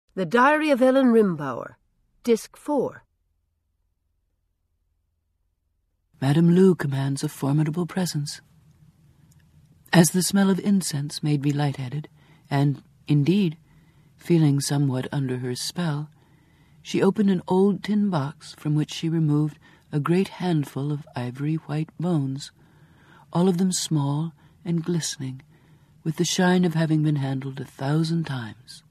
The Diary of Ellen Rimbauer, Disc 4. Madame Lou commands a formidable presence. As the smell of incense made me lightheaded, and, indeed, feeling somewhat under her spell, she opened an old tin box from which she removed a great handful of ivory-white bones, all of them small and glistening, with the shine of having been handled 1,000 times.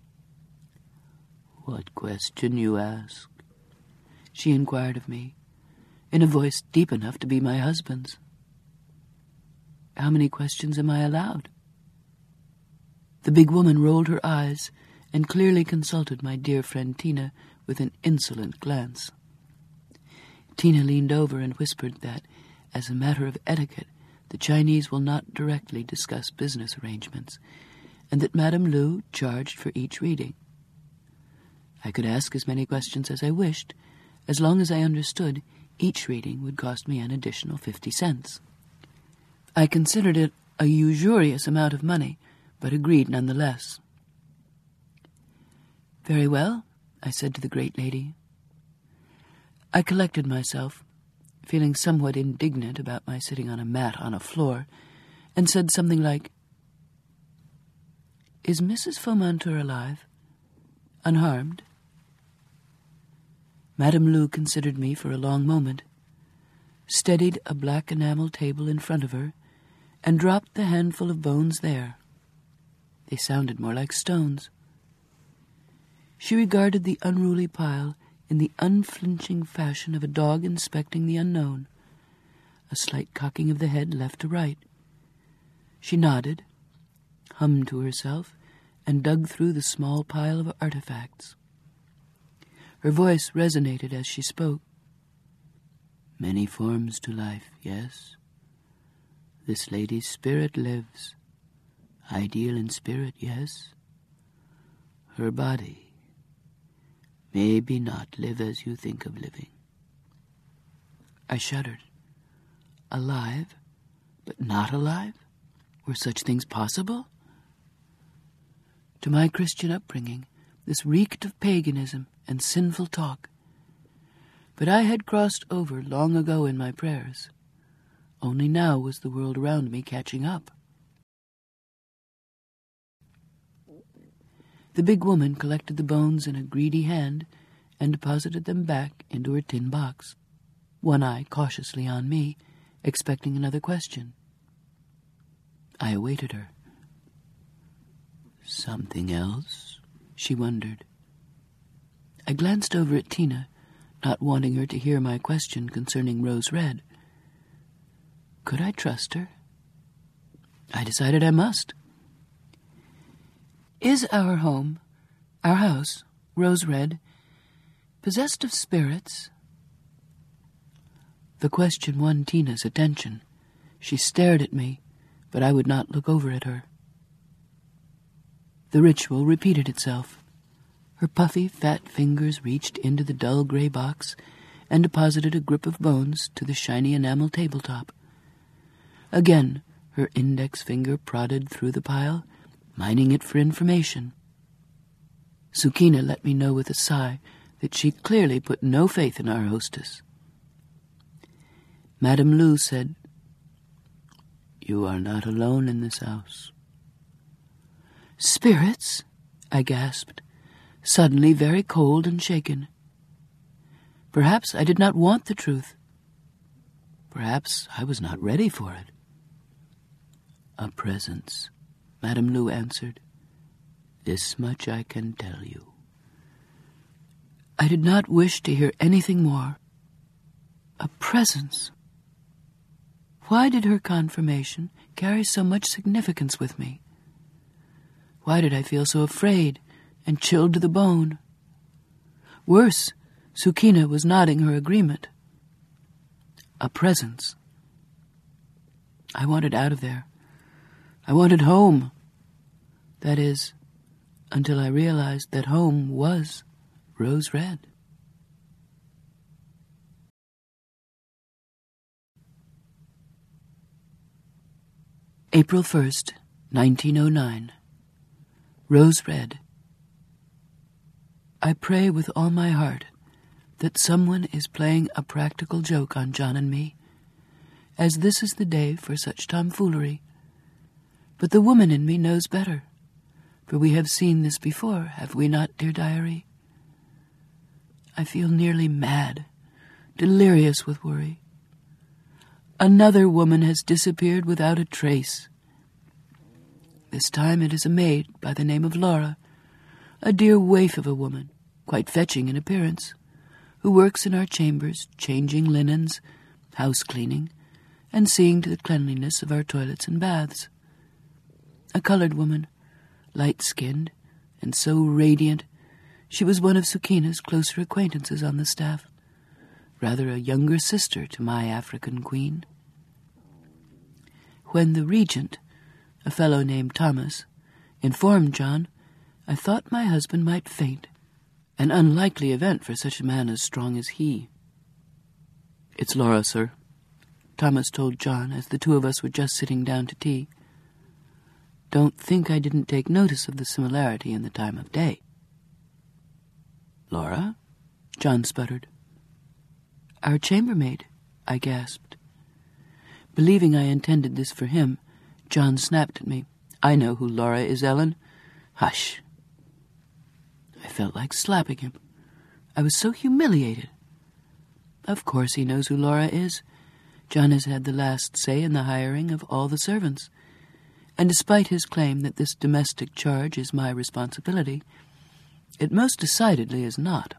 "What question, you ask?" she inquired of me, in a voice deep enough to be my husband's. "How many questions am I allowed?" The big woman rolled her eyes and clearly consulted my dear friend Tina with an insolent glance. Tina leaned over and whispered that, as a matter of etiquette, the Chinese will not directly discuss business arrangements, and that Madame Lou charged for each reading. I could ask as many questions as I wished, as long as I understood each reading would cost me an additional 50 cents. I considered it a usurious amount of money, but agreed nonetheless. "Very well," I said to the great lady. I collected myself, feeling somewhat indignant about my sitting on a mat on a floor, and said something like, "Is Mrs. Faumontur alive? Unharmed?" Madame Lou considered me for a long moment, steadied a black enamel table in front of her, and dropped the handful of bones there. They sounded more like stones. She regarded the unruly pile in the unflinching fashion of a dog inspecting the unknown, a slight cocking of the head left to right. She nodded, hummed to herself, and dug through the small pile of artifacts. Her voice resonated as she spoke. "Many forms to life, yes? This lady's spirit lives. Ideal in spirit, yes? Her body maybe not live as you think of living." I shuddered. Alive, but not alive? Were such things possible? To my Christian upbringing, this reeked of paganism and sinful talk. But I had crossed over long ago in my prayers. Only now was the world around me catching up. The big woman collected the bones in a greedy hand and deposited them back into her tin box, one eye cautiously on me, expecting another question. I awaited her. "Something else?" she wondered. I glanced over at Tina, not wanting her to hear my question concerning Rose Red. Could I trust her? I decided I must. "Is our home, our house, Rose Red, possessed of spirits?" The question won Tina's attention. She stared at me, but I would not look over at her. The ritual repeated itself. Her puffy, fat fingers reached into the dull gray box and deposited a grip of bones to the shiny enamel tabletop. Again, her index finger prodded through the pile, mining it for information. Sukina let me know with a sigh that she clearly put no faith in our hostess. Madame Lou said, "You are not alone in this house." "Spirits?" I gasped, suddenly very cold and shaken. Perhaps I did not want the truth. Perhaps I was not ready for it. "A presence," Madame Lou answered. "This much I can tell you." I did not wish to hear anything more. A presence. Why did her confirmation carry so much significance with me? Why did I feel so afraid and chilled to the bone? Worse, Sukina was nodding her agreement. A presence. I wanted out of there. I wanted home. That is, until I realized that home was Rose Red. April 1st, 1909. Rose Red. I pray with all my heart that someone is playing a practical joke on John and me, as this is the day for such tomfoolery. But the woman in me knows better, for we have seen this before, have we not, dear diary? I feel nearly mad, delirious with worry. Another woman has disappeared without a trace. This time it is a maid by the name of Laura, a dear waif of a woman, quite fetching in appearance, who works in our chambers, changing linens, house-cleaning, and seeing to the cleanliness of our toilets and baths. A colored woman, light-skinned, and so radiant, she was one of Sukina's closer acquaintances on the staff, rather a younger sister to my African queen. When the regent, a fellow named Thomas, informed John, I thought my husband might faint, an unlikely event for such a man as strong as he. "It's Laura, sir," Thomas told John as the two of us were just sitting down to tea. Don't think I didn't take notice of the similarity in the time of day. "Laura?" John sputtered. "Our chambermaid," I gasped. Believing I intended this for him, John snapped at me. "I know who Laura is, Ellen. Hush." I felt like slapping him. I was so humiliated. Of course he knows who Laura is. John has had the last say in the hiring of all the servants, and despite his claim that this domestic charge is my responsibility, it most decidedly is not.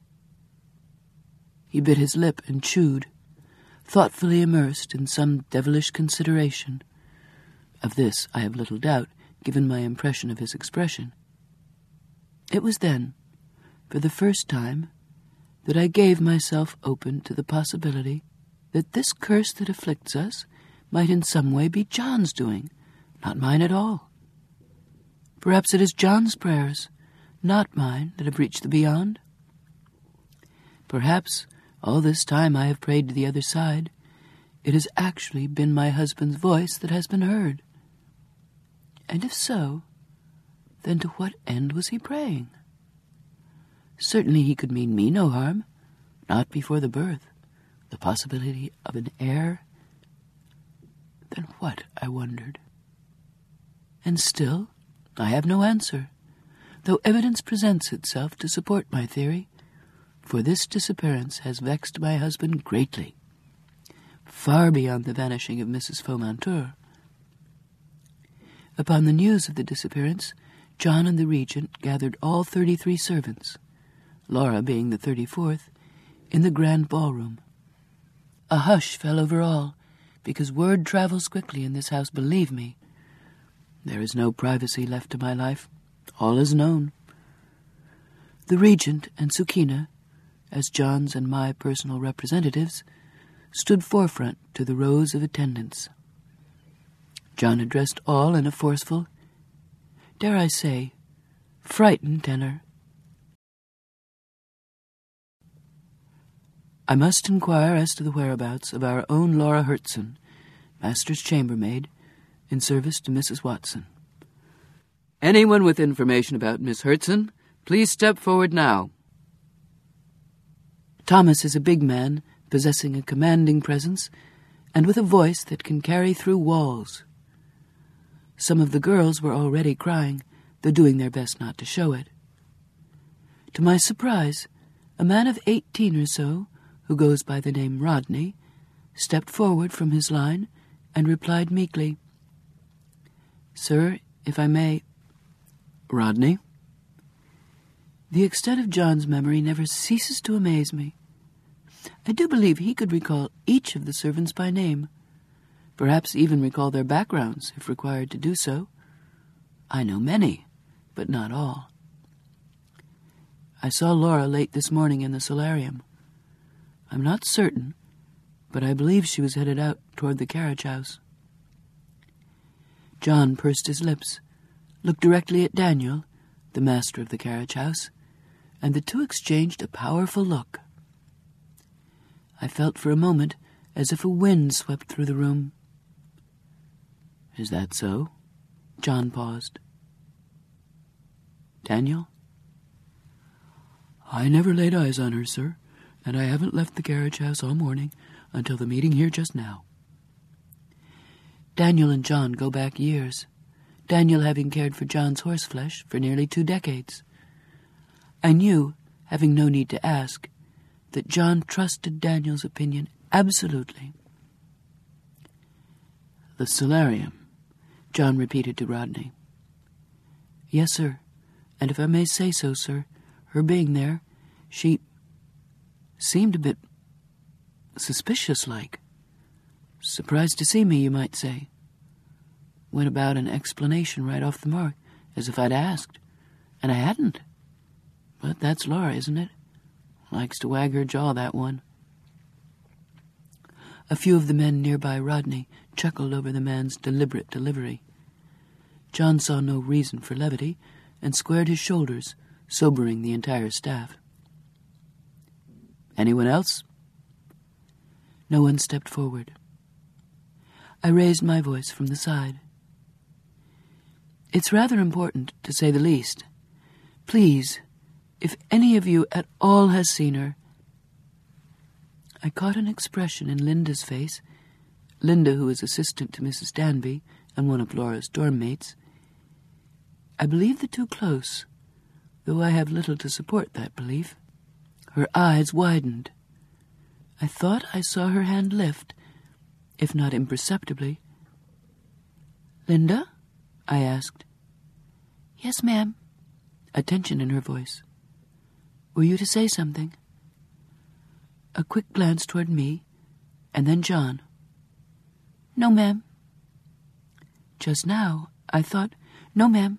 He bit his lip and chewed, thoughtfully immersed in some devilish consideration. Of this I have little doubt, given my impression of his expression. It was then, for the first time, that I gave myself open to the possibility that this curse that afflicts us might in some way be John's doing, not mine at all. Perhaps it is John's prayers, not mine, that have reached the beyond. Perhaps all this time I have prayed to the other side, it has actually been my husband's voice that has been heard. And if so, then to what end was he praying? Certainly he could mean me no harm, not before the birth, the possibility of an heir. Then what, I wondered. And still, I have no answer, though evidence presents itself to support my theory, for this disappearance has vexed my husband greatly, far beyond the vanishing of Mrs. Faumenteur. Upon the news of the disappearance, John and the regent gathered all 33 servants, Laura being the 34th, in the grand ballroom. A hush fell over all, because word travels quickly in this house, believe me. There is no privacy left to my life. All is known. The regent and Sukina, as John's and my personal representatives, stood forefront to the rows of attendants. John addressed all in a forceful, dare I say, frightened tenor. "I must inquire as to the whereabouts of our own Laura Hertzen, master's chambermaid, in service to Mrs. Watson. Anyone with information about Miss Hertzen, please step forward now." Thomas is a big man, possessing a commanding presence, and with a voice that can carry through walls. Some of the girls were already crying, though doing their best not to show it. To my surprise, a man of 18 or so, who goes by the name Rodney, stepped forward from his line and replied meekly, "Sir, if I may—" "Rodney?" The extent of John's memory never ceases to amaze me. I do believe he could recall each of the servants by name, perhaps even recall their backgrounds, if required to do so. I know many, but not all. I saw Laura late this morning in the solarium. I'm not certain, but I believe she was headed out toward the carriage house. John pursed his lips, looked directly at Daniel, the master of the carriage house, and the two exchanged a powerful look. I felt for a moment as if a wind swept through the room. "Is that so?" John paused. "Daniel?" I never laid eyes on her, sir, and I haven't left the carriage house all morning until the meeting here just now. Daniel and John go back years, Daniel having cared for John's horseflesh for nearly 2 decades. I knew, having no need to ask, that John trusted Daniel's opinion absolutely. "The solarium," John repeated to Rodney. "Yes, sir, and if I may say so, sir, her being there, she seemed a bit suspicious-like. Surprised to see me, you might say. Went about an explanation right off the mark, as if I'd asked, and I hadn't. But that's Laura, isn't it? Likes to wag her jaw, that one." A few of the men nearby Rodney chuckled over the man's deliberate delivery. John saw no reason for levity and squared his shoulders, sobering the entire staff. "Anyone else?" No one stepped forward. I raised my voice from the side. "It's rather important, to say the least. Please, if any of you at all has seen her—" I caught an expression in Linda's face, Linda, who is assistant to Mrs. Danby and one of Laura's dorm mates. I believe the too close, though I have little to support that belief. Her eyes widened. I thought I saw her hand lift, if not imperceptibly. "Linda?" I asked. "Yes, ma'am," a tension in her voice. "Were you to say something?" A quick glance toward me, and then John. "No, ma'am." Just now, I thought, "No, ma'am."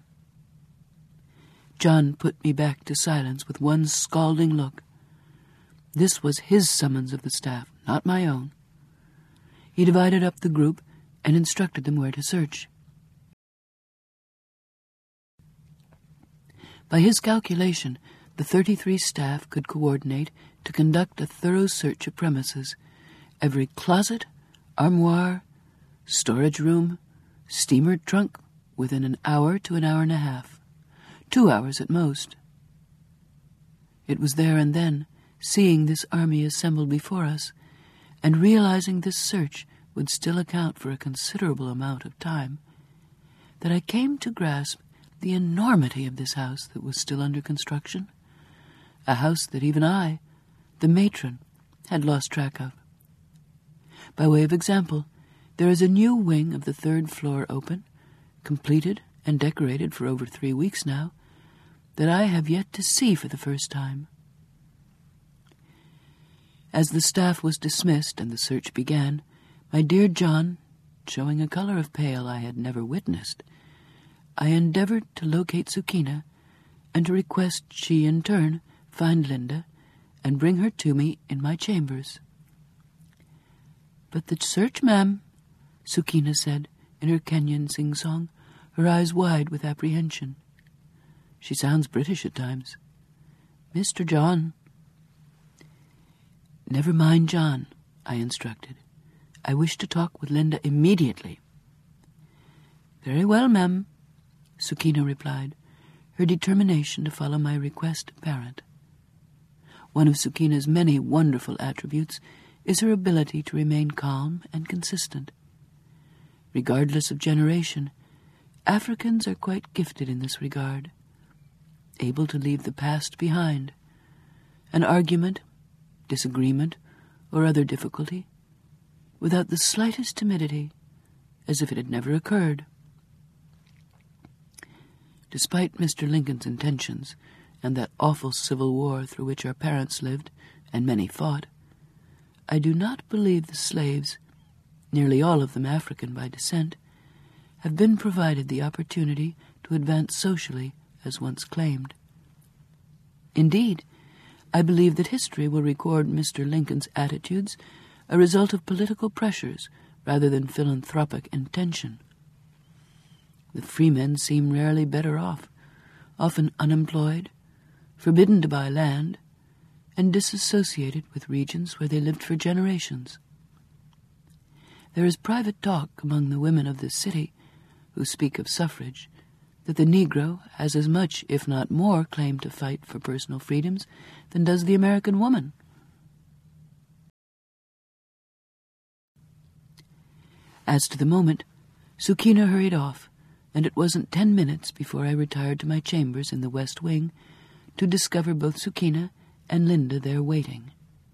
John put me back to silence with one scalding look. This was his summons of the staff, not my own. He divided up the group and instructed them where to search. By his calculation, the 33 staff could coordinate to conduct a thorough search of premises, every closet, armoire, storage room, steamer trunk, within an hour to an hour and a half, 2 hours at most. It was there and then, seeing this army assembled before us, and realizing this search would still account for a considerable amount of time, that I came to grasp the enormity of this house that was still under construction, a house that even I, the matron, had lost track of. By way of example, there is a new wing of the 3rd floor open, completed and decorated for over 3 weeks now, that I have yet to see for the first time. As the staff was dismissed and the search began, my dear John, showing a color of pale I had never witnessed, I endeavored to locate Sukina and to request she in turn find Linda and bring her to me in my chambers. "But the search, ma'am," Sukina said in her Kenyan sing-song, her eyes wide with apprehension. She sounds British at times. "Mr. John." "Never mind John," I instructed. "I wish to talk with Linda immediately." "Very well, ma'am," Sukina replied, her determination to follow my request apparent. One of Sukina's many wonderful attributes is her ability to remain calm and consistent. Regardless of generation, Africans are quite gifted in this regard, able to leave the past behind. An argument, disagreement, or other difficulty, without the slightest timidity, as if it had never occurred. Despite Mr. Lincoln's intentions and that awful civil war through which our parents lived, and many fought, I do not believe the slaves, nearly all of them African by descent, have been provided the opportunity to advance socially as once claimed. Indeed, I believe that history will record Mr. Lincoln's attitudes a result of political pressures rather than philanthropic intention. The freemen seem rarely better off, often unemployed, forbidden to buy land, and disassociated with regions where they lived for generations. There is private talk among the women of this city who speak of suffrage, that the Negro has as much, if not more, claim to fight for personal freedoms than does the American woman. As to the moment, Sukina hurried off, and it wasn't 10 minutes before I retired to my chambers in the West Wing to discover both Sukina and Linda there waiting.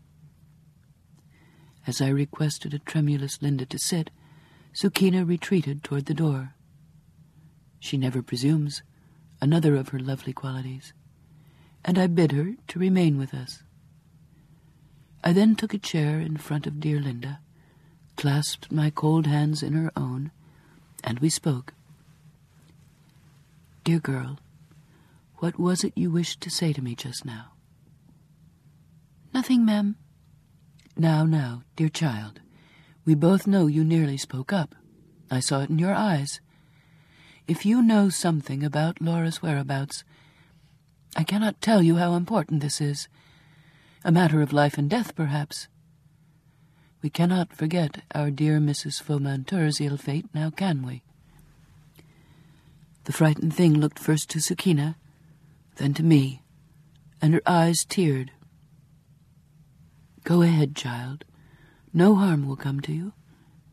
As I requested a tremulous Linda to sit, Sukina retreated toward the door. She never presumes, another of her lovely qualities, and I bid her to remain with us. I then took a chair in front of dear Linda, clasped my cold hands in her own, and we spoke. "Dear girl, what was it you wished to say to me just now?" "Nothing, ma'am." Now, dear child, we both know you nearly spoke up. I saw it in your eyes. If you know something about Laura's whereabouts, I cannot tell you how important this is. A matter of life and death, perhaps. We cannot forget our dear Mrs. Faumenteur's ill fate, now can we? The frightened thing looked first to Sukina, then to me, and her eyes teared. "Go ahead, child. No harm will come to you."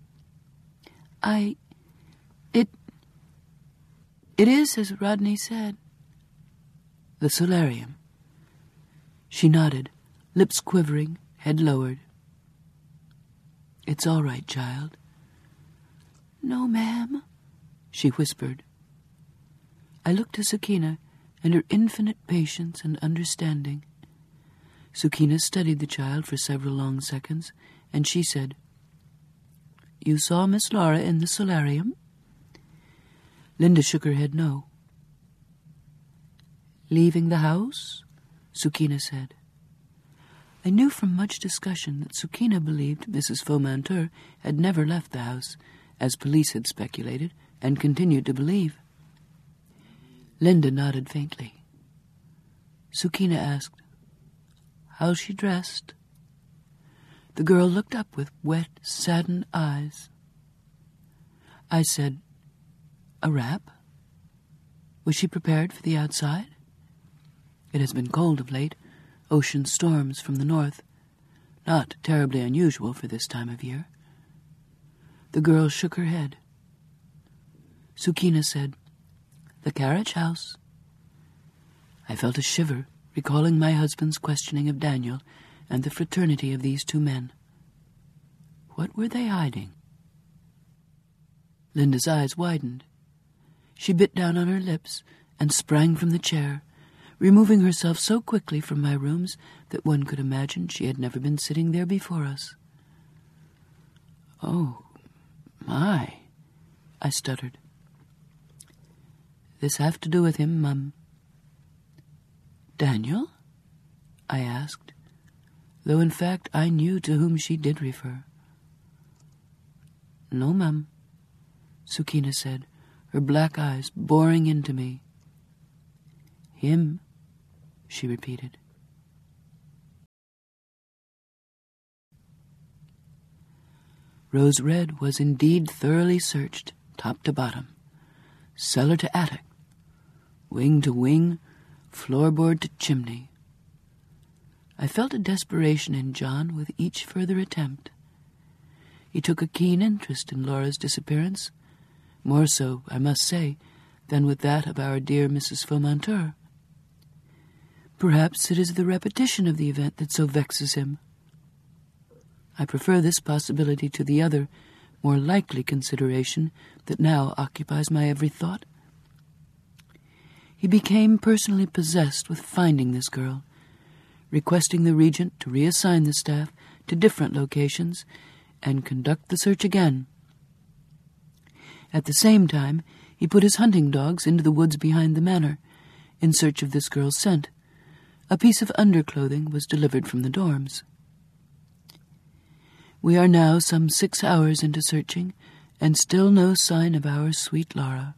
It is as Rodney said. The solarium. She nodded, lips quivering, head lowered. "It's all right, child." "No, ma'am," she whispered. I looked to Sukina and her infinite patience and understanding. Sukina studied the child for several long seconds, and she said, "You saw Miss Laura in the solarium?" Linda shook her head no. "Leaving the house?" Sukina said. I knew from much discussion that Sukina believed Mrs. Faumenteur had never left the house, as police had speculated, and continued to believe. Linda nodded faintly. Sukina asked, "How's she dressed?" The girl looked up with wet, saddened eyes. I said, "A wrap?" Was she prepared for the outside? It has been cold of late, ocean storms from the north, not terribly unusual for this time of year. The girl shook her head. Sukina said, "The carriage house." I felt a shiver, recalling my husband's questioning of Daniel and the fraternity of these two men. What were they hiding? Linda's eyes widened. She bit down on her lips and sprang from the chair, removing herself so quickly from my rooms that one could imagine she had never been sitting there before us. "Oh, my," I stuttered. "This have to do with him, Mum." "Daniel?" I asked, though in fact I knew to whom she did refer. "No, Mum," Sukina said, her black eyes boring into me. "Him," she repeated. Rose Red was indeed thoroughly searched, top to bottom, cellar to attic, wing to wing, floorboard to chimney. I felt a desperation in John with each further attempt. He took a keen interest in Laura's disappearance, more so, I must say, than with that of our dear Mrs. Faumenteur. Perhaps it is the repetition of the event that so vexes him. I prefer this possibility to the other, more likely consideration that now occupies my every thought. He became personally possessed with finding this girl, requesting the Regent to reassign the staff to different locations and conduct the search again. At the same time, he put his hunting dogs into the woods behind the manor, in search of this girl's scent. A piece of underclothing was delivered from the dorms. We are now some 6 hours into searching, and still no sign of our sweet Laura.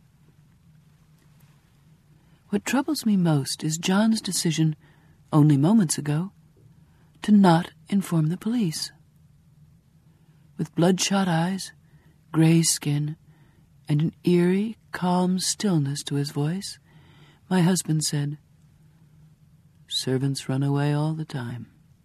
What troubles me most is John's decision, only moments ago, to not inform the police. With bloodshot eyes, gray skin, and an eerie, calm stillness to his voice, my husband said, "Servants run away all the time."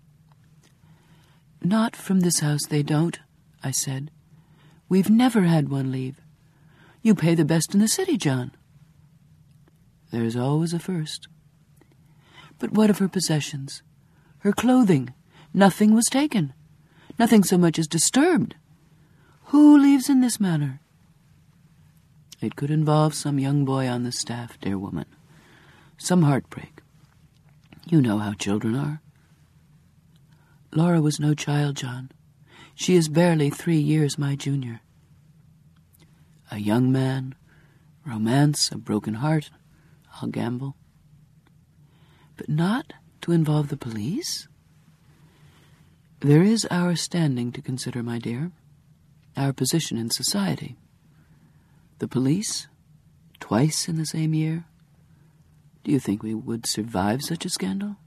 "Not from this house they don't," I said. "We've never had one leave. You pay the best in the city, John." "There's always a first." "But what of her possessions? Her clothing? Nothing was taken. Nothing so much as disturbed. Who leaves in this manner?" "It could involve some young boy on the staff, dear woman. Some heartbreak. You know how children are." "Laura was no child, John. She is barely 3 years my junior." "A young man, romance, a broken heart. I'll gamble." "But not to involve the police?" "There is our standing to consider, my dear. Our position in society. The police, twice in the same year. Do you think we would survive such a scandal?"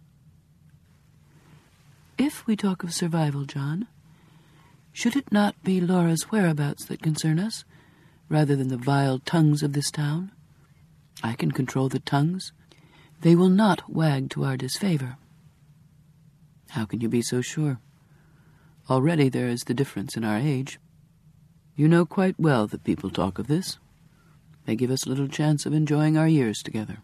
"If we talk of survival, John, should it not be Laura's whereabouts that concern us, rather than the vile tongues of this town? I can control the tongues. They will not wag to our disfavor." "How can you be so sure? Already there is the difference in our age. You know quite well that people talk of this. They give us little chance of enjoying our years together."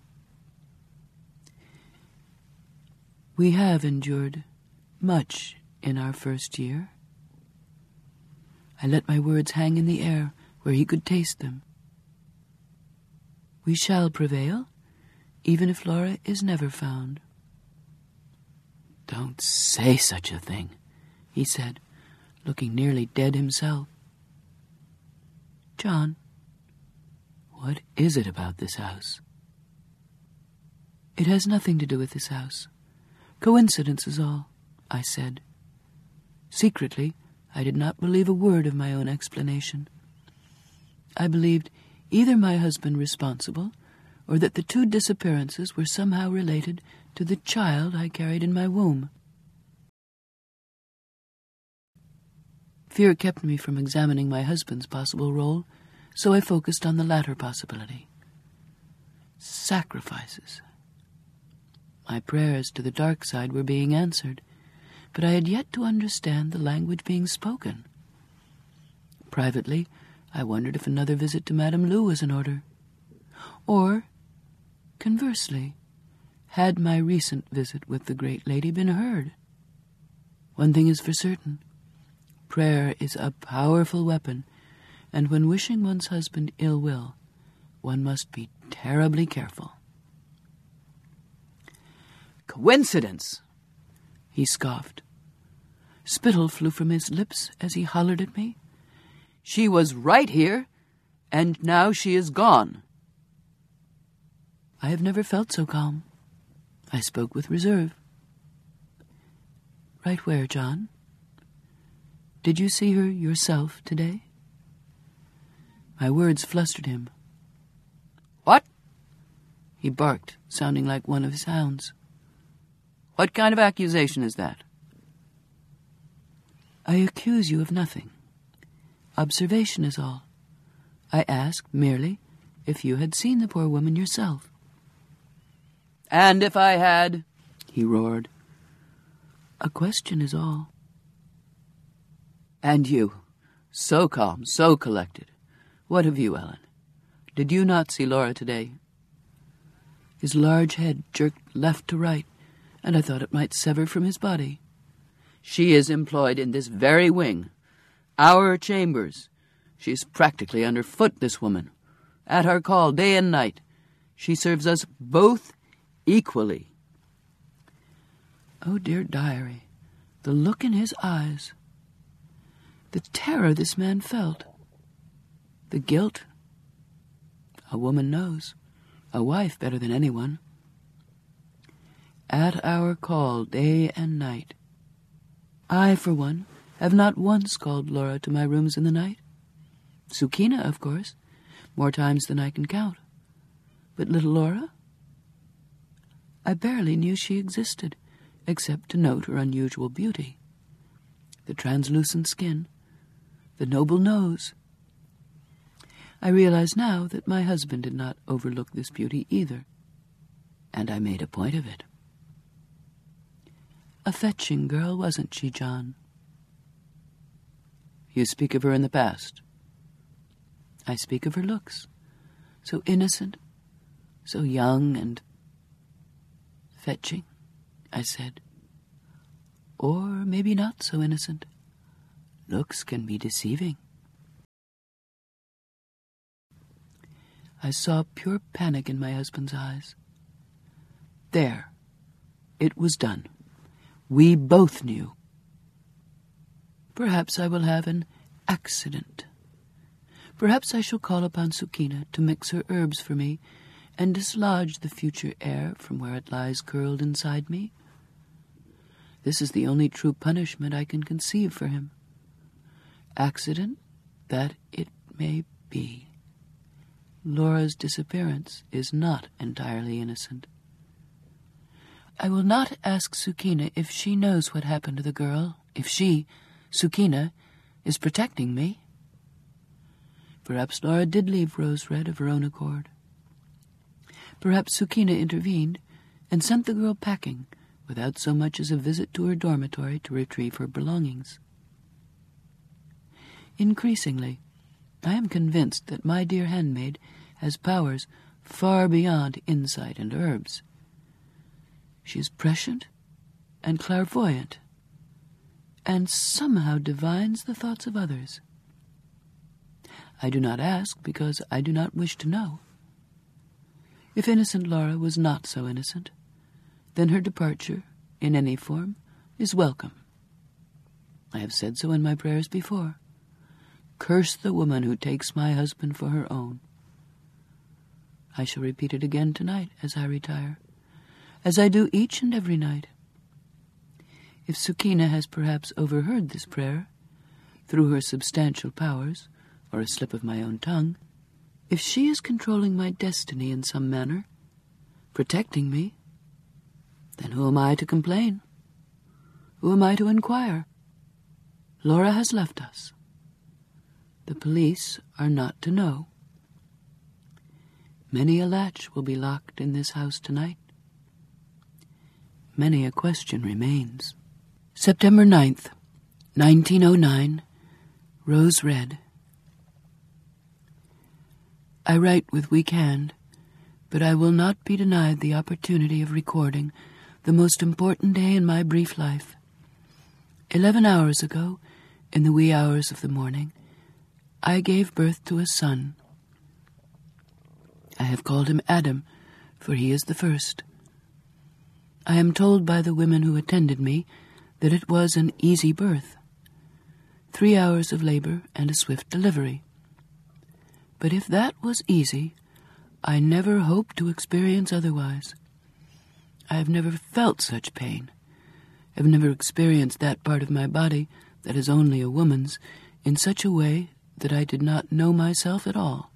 "We have endured much in our first year." I let my words hang in the air where he could taste them. "We shall prevail, even if Laura is never found." "Don't say such a thing," he said, looking nearly dead himself. "John." "What is it about this house?" "It has nothing to do with this house. Coincidence is all," I said. Secretly, I did not believe a word of my own explanation. I believed either my husband responsible, or that the two disappearances were somehow related to the child I carried in my womb. Fear kept me from examining my husband's possible role, so I focused on the latter possibility. Sacrifices. My prayers to the dark side were being answered, but I had yet to understand the language being spoken. Privately, I wondered if another visit to Madame Lou was in order. Or, conversely, had my recent visit with the great lady been heard? One thing is for certain. Prayer is a powerful weapon, and when wishing one's husband ill will, one must be terribly careful. "Coincidence!" he scoffed. Spittle flew from his lips as he hollered at me. "She was right here, and now she is gone." I have never felt so calm. I spoke with reserve. "Right where, John? Did you see her yourself today?" My words flustered him. "What?" He barked, sounding like one of his hounds. "What kind of accusation is that?" "I accuse you of nothing. Observation is all. I asked merely if you had seen the poor woman yourself." "And if I had?" he roared. "A question is all." "And you, so calm, so collected. What of you, Ellen? Did you not see Laura today?" His large head jerked left to right, and I thought it might sever from his body. "She is employed in this very wing. Our chambers. She is practically underfoot, this woman. At our call, day and night. She serves us both equally." Oh, dear diary, the look in his eyes. The terror this man felt. The guilt. A woman knows. A wife better than anyone. At our call, day and night. I, for one, have not once called Laura to my rooms in the night. Sukina, of course, more times than I can count. But little Laura? I barely knew she existed, except to note her unusual beauty. The translucent skin, the noble nose. I realize now that my husband did not overlook this beauty either, and I made a point of it. A fetching girl, wasn't she, John? You speak of her in the past. I speak of her looks. So innocent, so young and fetching, I said. Or maybe not so innocent. Looks can be deceiving. I saw pure panic in my husband's eyes. There. It was done. We both knew. Perhaps I will have an accident. Perhaps I shall call upon Sukina to mix her herbs for me and dislodge the future heir from where it lies curled inside me. This is the only true punishment I can conceive for him. Accident, that it may be. Laura's disappearance is not entirely innocent. I will not ask Sukina if she knows what happened to the girl, if she, Sukina, is protecting me. Perhaps Laura did leave Rose Red of her own accord. Perhaps Sukina intervened and sent the girl packing without so much as a visit to her dormitory to retrieve her belongings. Increasingly, I am convinced that my dear handmaid has powers far beyond insight and herbs. She is prescient and clairvoyant, and somehow divines the thoughts of others. I do not ask because I do not wish to know. If innocent Laura was not so innocent, then her departure, in any form, is welcome. I have said so in my prayers before. Curse the woman who takes my husband for her own. I shall repeat it again tonight as I retire, as I do each and every night. If Sukina has perhaps overheard this prayer, through her substantial powers, or a slip of my own tongue, if she is controlling my destiny in some manner, protecting me, then who am I to complain? Who am I to inquire? Laura has left us. The police are not to know. Many a latch will be locked in this house tonight. Many a question remains. September 9th, 1909, Rose Red. I write with weak hand, but I will not be denied the opportunity of recording the most important day in my brief life. 11 hours ago, in the wee hours of the morning, I gave birth to a son. I have called him Adam, for he is the first. I am told by the women who attended me that it was an easy birth. 3 hours of labor and a swift delivery. But if that was easy, I never hoped to experience otherwise. I have never felt such pain. I have never experienced that part of my body that is only a woman's in such a way that I did not know myself at all.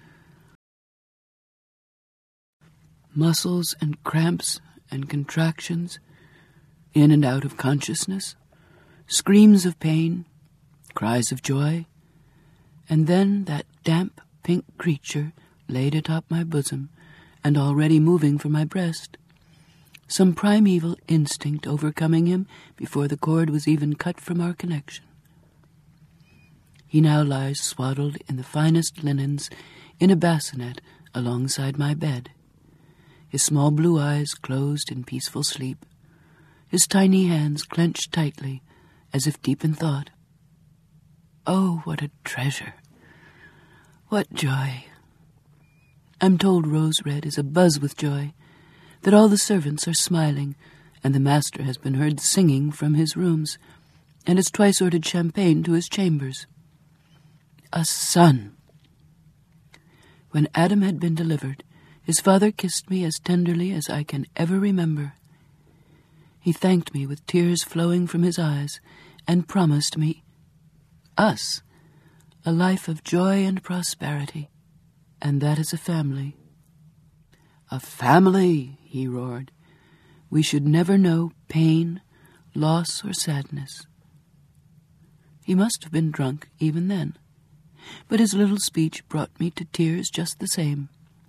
Muscles and cramps and contractions, in and out of consciousness, screams of pain, cries of joy, and then that damp pink creature laid atop my bosom and already moving for my breast, some primeval instinct overcoming him before the cord was even cut from our connection. He now lies swaddled in the finest linens in a bassinet alongside my bed, his small blue eyes closed in peaceful sleep, his tiny hands clenched tightly as if deep in thought. Oh, what a treasure! What joy! I'm told Rose Red is abuzz with joy, that all the servants are smiling, and the master has been heard singing from his rooms, and has twice ordered champagne to his chambers. A son! When Adam had been delivered, his father kissed me as tenderly as I can ever remember. He thanked me with tears flowing from his eyes, and promised me, us, a life of joy and prosperity, and that is a family. A family, he roared. We should never know pain, loss, or sadness. He must have been drunk even then, but his little speech brought me to tears just the same.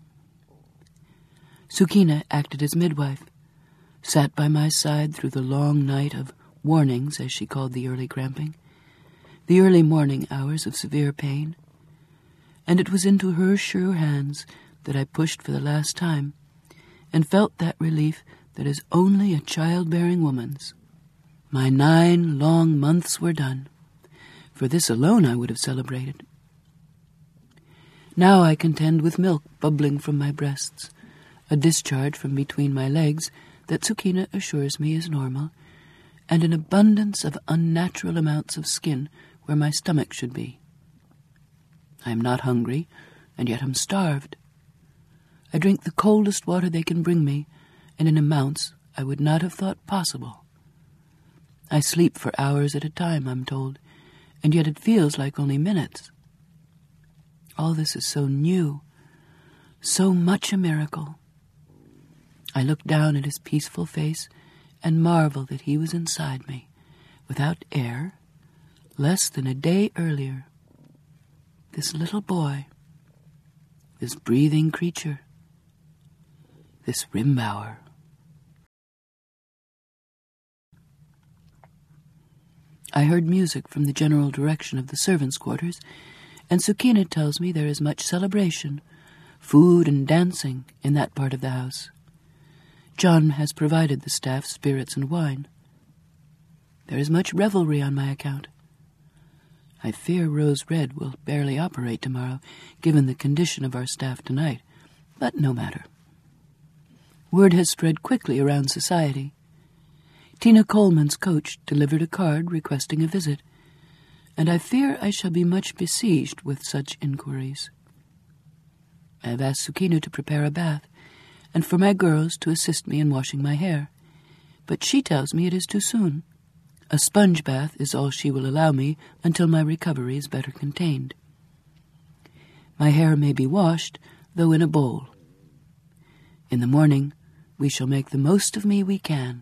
Sukina acted as midwife, sat by my side through the long night of warnings, as she called the early cramping, the early morning hours of severe pain, and it was into her sure hands that I pushed for the last time, and felt that relief that is only a childbearing woman's. My 9 long months were done. For this alone I would have celebrated. Now I contend with milk bubbling from my breasts, a discharge from between my legs that Sukina assures me is normal, and an abundance of unnatural amounts of skin where my stomach should be. I am not hungry, and yet am starved. I drink the coldest water they can bring me, and in amounts I would not have thought possible. I sleep for hours at a time, I'm told, and yet it feels like only minutes. All this is so new, so much a miracle. I look down at his peaceful face and marvel that he was inside me, without air, less than a day earlier. This little boy, this breathing creature, this Rimbauer. I heard music from the general direction of the servants' quarters, and Sukina tells me there is much celebration, food and dancing in that part of the house. John has provided the staff spirits and wine. There is much revelry on my account. I fear Rose Red will barely operate tomorrow, given the condition of our staff tonight, but no matter. Word has spread quickly around society. Tina Coleman's coach delivered a card requesting a visit, and I fear I shall be much besieged with such inquiries. I have asked Sukina to prepare a bath, and for my girls to assist me in washing my hair, but she tells me it is too soon. A sponge bath is all she will allow me until my recovery is better contained. My hair may be washed, though in a bowl. In the morning, we shall make the most of me we can.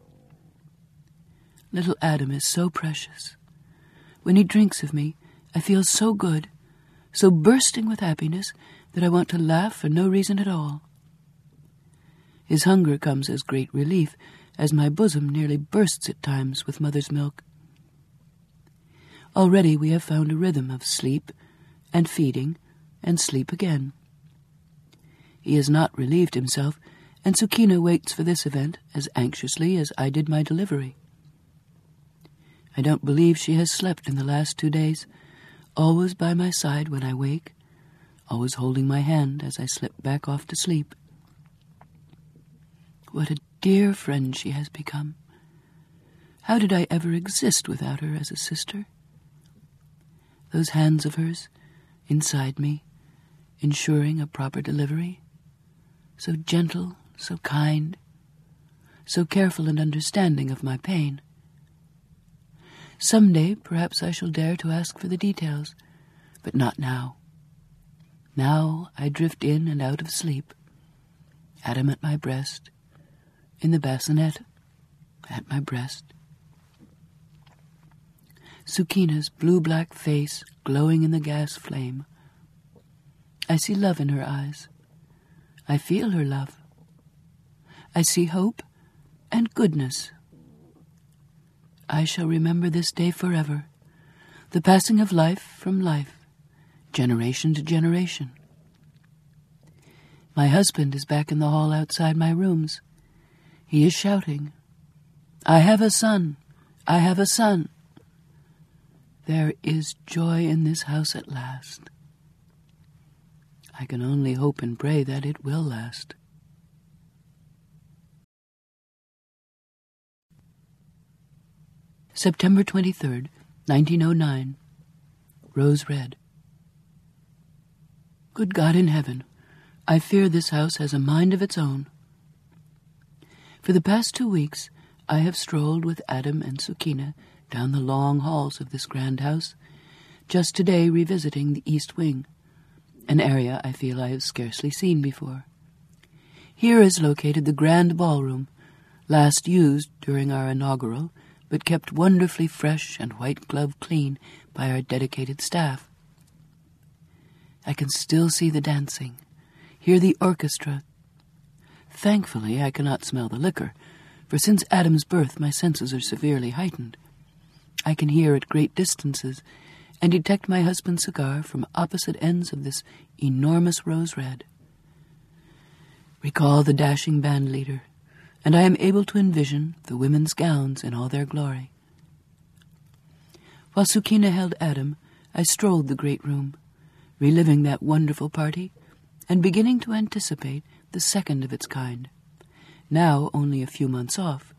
Little Adam is so precious. When he drinks of me, I feel so good, so bursting with happiness, that I want to laugh for no reason at all. His hunger comes as great relief, as my bosom nearly bursts at times with mother's milk. Already we have found a rhythm of sleep and feeding and sleep again. He has not relieved himself, and Sukina waits for this event as anxiously as I did my delivery. I don't believe she has slept in the last 2 days, always by my side when I wake, always holding my hand as I slip back off to sleep. What a dear friend she has become. How did I ever exist without her as a sister? Those hands of hers, inside me, ensuring a proper delivery, so gentle, so kind, so careful and understanding of my pain. Some day, perhaps I shall dare to ask for the details, but not now. Now I drift in and out of sleep, Adam at my breast, in the bassinet at my breast. Sukina's blue-black face glowing in the gas flame. I see love in her eyes. I feel her love. I see hope and goodness. I shall remember this day forever, the passing of life from life, generation to generation. My husband is back in the hall outside my rooms. He is shouting, "I have a son! I have a son!" There is joy in this house at last. I can only hope and pray that it will last. September 23rd, 1909. Rose Red. Good God in heaven, I fear this house has a mind of its own. For the past 2 weeks, I have strolled with Adam and Sukina down the long halls of this grand house, just today revisiting the East Wing, an area I feel I have scarcely seen before. Here is located the grand ballroom, last used during our inaugural, but kept wonderfully fresh and white-glove clean by our dedicated staff. I can still see the dancing, hear the orchestra. Thankfully, I cannot smell the liquor, for since Adam's birth my senses are severely heightened. I can hear at great distances and detect my husband's cigar from opposite ends of this enormous rose red. Recall the dashing band leader, and I am able to envision the women's gowns in all their glory. While Sukina held Adam, I strolled the great room, reliving that wonderful party and beginning to anticipate the second of its kind, now only a few months off.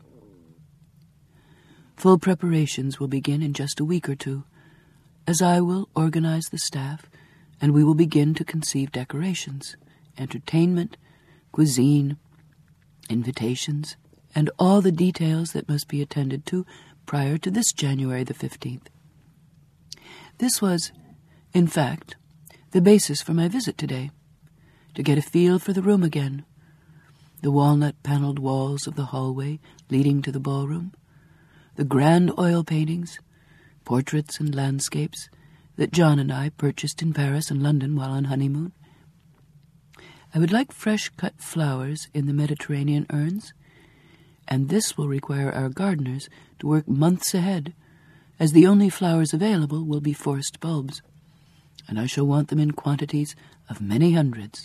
Full preparations will begin in just a week or two, as I will organize the staff, and we will begin to conceive decorations, entertainment, cuisine, invitations, and all the details that must be attended to prior to this January the 15th. This was, in fact, the basis for my visit today, to get a feel for the room again, the walnut-paneled walls of the hallway leading to the ballroom, the grand oil paintings, portraits and landscapes that John and I purchased in Paris and London while on honeymoon. I would like fresh-cut flowers in the Mediterranean urns, and this will require our gardeners to work months ahead, as the only flowers available will be forced bulbs, and I shall want them in quantities of many hundreds.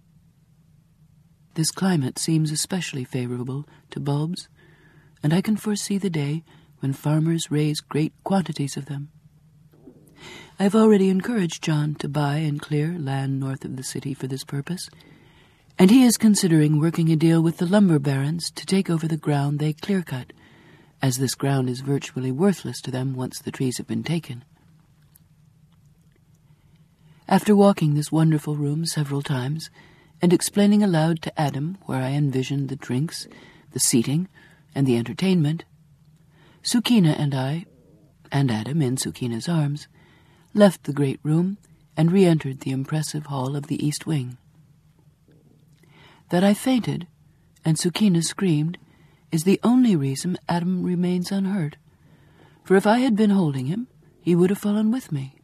This climate seems especially favorable to bulbs, and I can foresee the day when farmers raise great quantities of them. I have already encouraged John to buy and clear land north of the city for this purpose, and he is considering working a deal with the lumber barons to take over the ground they clear-cut, as this ground is virtually worthless to them once the trees have been taken. After walking this wonderful room several times, and explaining aloud to Adam where I envisioned the drinks, the seating, and the entertainment, Sukina and I, and Adam in Sukina's arms, left the great room and re-entered the impressive hall of the East Wing. That I fainted, and Sukina screamed, is the only reason Adam remains unhurt, for if I had been holding him, he would have fallen with me.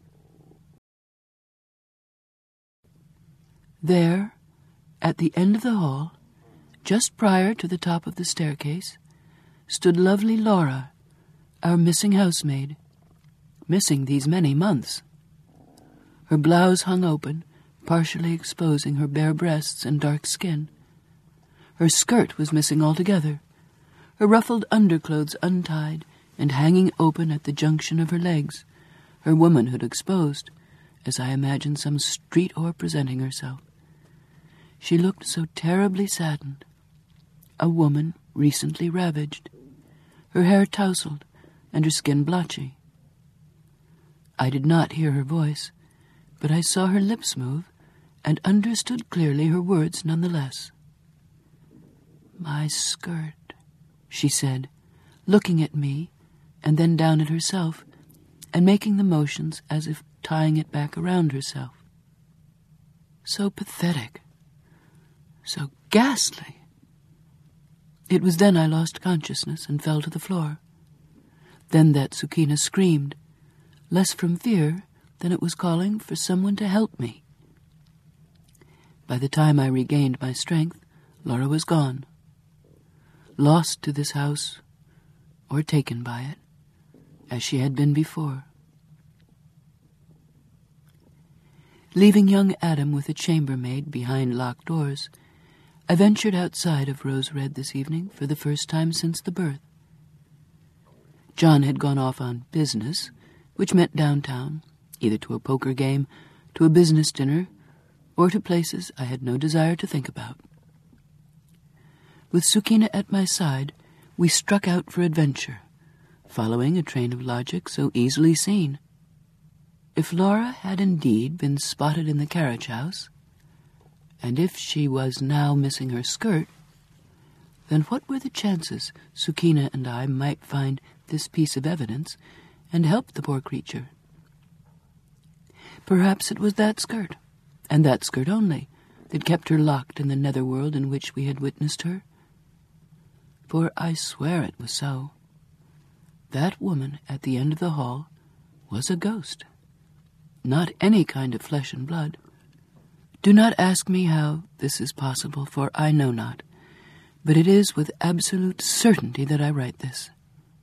There, at the end of the hall, just prior to the top of the staircase, stood lovely Laura, our missing housemaid, missing these many months. Her blouse hung open, partially exposing her bare breasts and dark skin. Her skirt was missing altogether, her ruffled underclothes untied and hanging open at the junction of her legs, her womanhood exposed, as I imagined some street whore presenting herself. She looked so terribly saddened, a woman recently ravaged, her hair tousled and her skin blotchy. I did not hear her voice, but I saw her lips move and understood clearly her words nonetheless. "My skirt," she said, looking at me and then down at herself and making the motions as if tying it back around herself. So pathetic. So ghastly. It was then I lost consciousness and fell to the floor. Then that Sukina screamed, less from fear than it was calling for someone to help me. By the time I regained my strength, Laura was gone, lost to this house or taken by it, as she had been before. Leaving young Adam with a chambermaid behind locked doors, I ventured outside of Rose Red this evening for the first time since the birth. John had gone off on business, which meant downtown, either to a poker game, to a business dinner, or to places I had no desire to think about. With Sukina at my side, we struck out for adventure, following a train of logic so easily seen. If Laura had indeed been spotted in the carriage house, and if she was now missing her skirt, then what were the chances Sukina and I might find this piece of evidence and help the poor creature? Perhaps it was that skirt, and that skirt only, that kept her locked in the netherworld in which we had witnessed her. For I swear it was so. That woman at the end of the hall was a ghost. Not any kind of flesh and blood, Do not ask me how this is possible, for I know not, but it is with absolute certainty that I write this.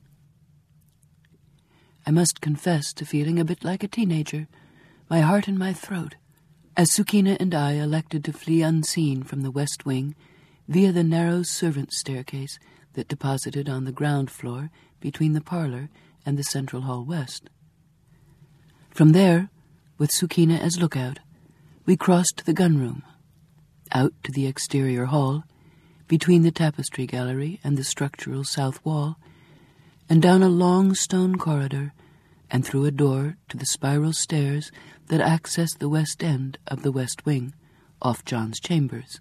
I must confess to feeling a bit like a teenager, my heart in my throat, as Sukina and I elected to flee unseen from the west wing via the narrow servants' staircase that deposited on the ground floor between the parlor and the central hall west. From there, with Sukina as lookout, we crossed the gunroom, out to the exterior hall, between the tapestry gallery and the structural south wall, and down a long stone corridor and through a door to the spiral stairs that access the west end of the west wing, off John's chambers.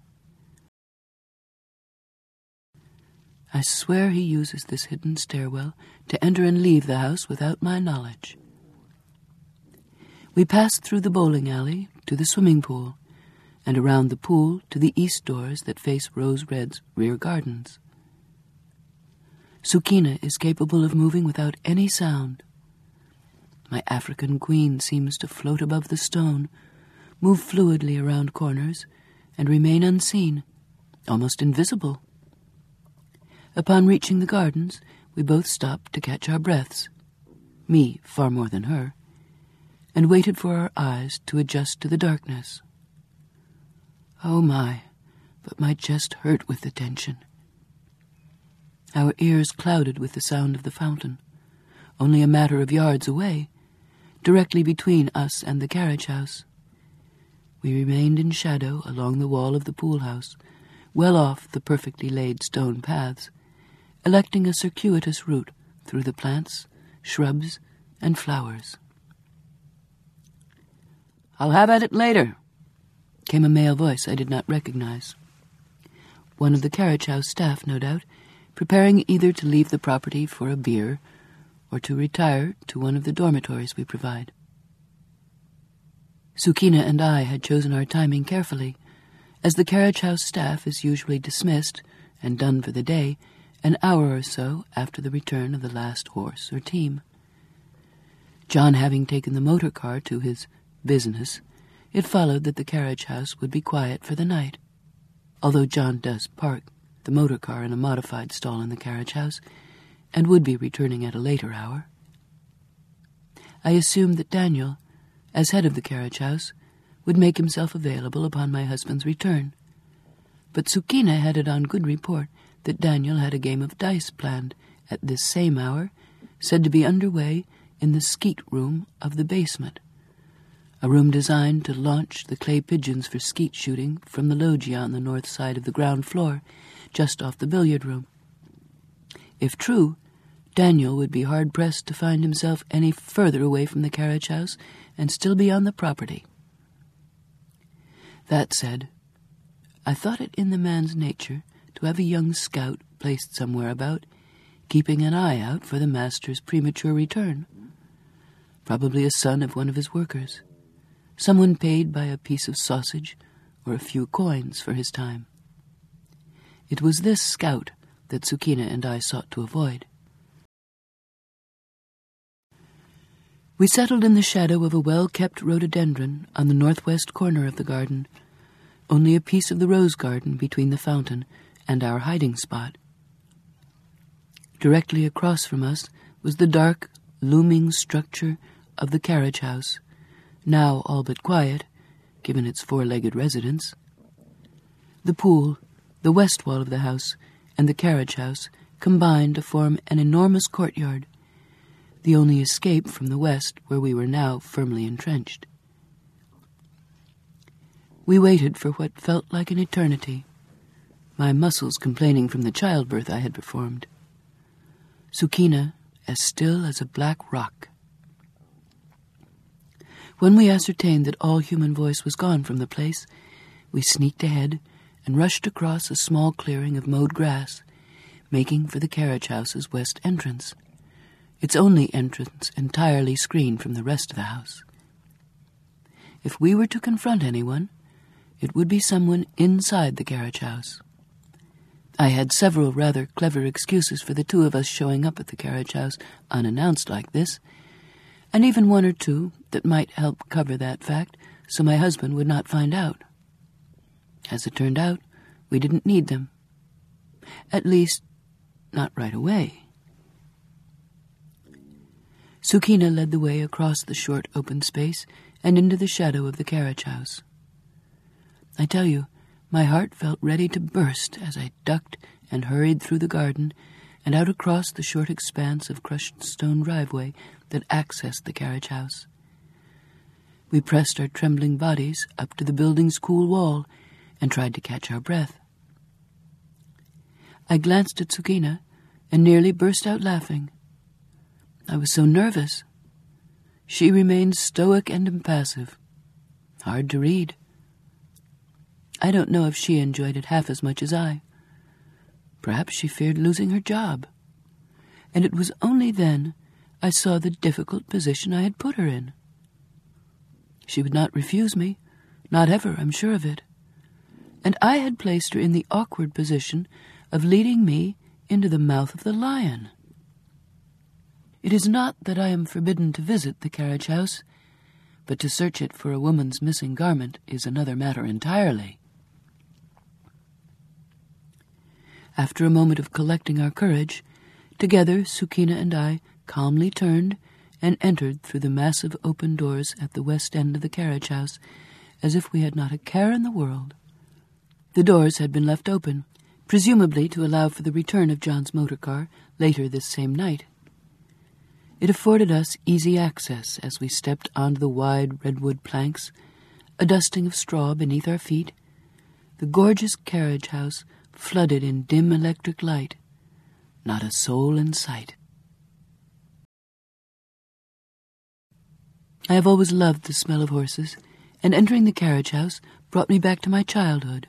I swear he uses this hidden stairwell to enter and leave the house without my knowledge. We passed through the bowling alley to the swimming pool, and around the pool to the east doors that face Rose Red's rear gardens. Sukina is capable of moving without any sound. My African queen seems to float above the stone, move fluidly around corners, and remain unseen, almost invisible. Upon reaching the gardens, we both stopped to catch our breaths, me far more than her, and waited for our eyes to adjust to the darkness. Oh my, but my chest hurt with the tension. Our ears clouded with the sound of the fountain, only a matter of yards away, directly between us and the carriage house. We remained in shadow along the wall of the pool house, well off the perfectly laid stone paths, electing a circuitous route through the plants, shrubs, and flowers. "I'll have at it later," came a male voice I did not recognize. One of the carriage house staff, no doubt, preparing either to leave the property for a beer or to retire to one of the dormitories we provide. Sukina and I had chosen our timing carefully, as the carriage house staff is usually dismissed and done for the day an hour or so after the return of the last horse or team. John having taken the motor car to his business, it followed that the carriage house would be quiet for the night, although John does park the motor car in a modified stall in the carriage house and would be returning at a later hour. I assumed that Daniel, as head of the carriage house, would make himself available upon my husband's return, but Sukina had it on good report that Daniel had a game of dice planned at this same hour, said to be underway in the skeet room of the basement, a room designed to launch the clay pigeons for skeet shooting from the loggia on the north side of the ground floor, just off the billiard room. If true, Daniel would be hard-pressed to find himself any further away from the carriage house and still be on the property. That said, I thought it in the man's nature to have a young scout placed somewhere about, keeping an eye out for the master's premature return. Probably a son of one of his workers, someone paid by a piece of sausage or a few coins for his time. It was this scout that Sukina and I sought to avoid. We settled in the shadow of a well-kept rhododendron on the northwest corner of the garden, only a piece of the rose garden between the fountain and our hiding spot. Directly across from us was the dark, looming structure of the carriage house, now all but quiet, given its four-legged residence. The pool, the west wall of the house, and the carriage house combined to form an enormous courtyard, the only escape from the west where we were now firmly entrenched. We waited for what felt like an eternity, my muscles complaining from the childbirth I had performed. Sukina as still as a black rock. When we ascertained that all human voice was gone from the place, we sneaked ahead and rushed across a small clearing of mowed grass, making for the carriage house's west entrance, its only entrance entirely screened from the rest of the house. If we were to confront anyone, it would be someone inside the carriage house. I had several rather clever excuses for the two of us showing up at the carriage house unannounced like this, and even one or two that might help cover that fact so my husband would not find out. As it turned out, we didn't need them. At least, not right away. Sukina led the way across the short open space and into the shadow of the carriage house. I tell you, my heart felt ready to burst as I ducked and hurried through the garden and out across the short expanse of crushed stone driveway that accessed the carriage house. We pressed our trembling bodies up to the building's cool wall and tried to catch our breath. I glanced at Sukina and nearly burst out laughing. I was so nervous. She remained stoic and impassive. Hard to read. I don't know if she enjoyed it half as much as I. Perhaps she feared losing her job. And it was only then I saw the difficult position I had put her in. She would not refuse me, not ever, I'm sure of it. And I had placed her in the awkward position of leading me into the mouth of the lion. It is not that I am forbidden to visit the carriage house, but to search it for a woman's missing garment is another matter entirely. After a moment of collecting our courage, together Sukina and I calmly turned and entered through the massive open doors at the west end of the carriage house, as if we had not a care in the world. The doors had been left open, presumably to allow for the return of John's motor car later this same night. It afforded us easy access as we stepped onto the wide redwood planks, a dusting of straw beneath our feet, the gorgeous carriage house flooded in dim electric light, not a soul in sight. I have always loved the smell of horses, and entering the carriage house brought me back to my childhood.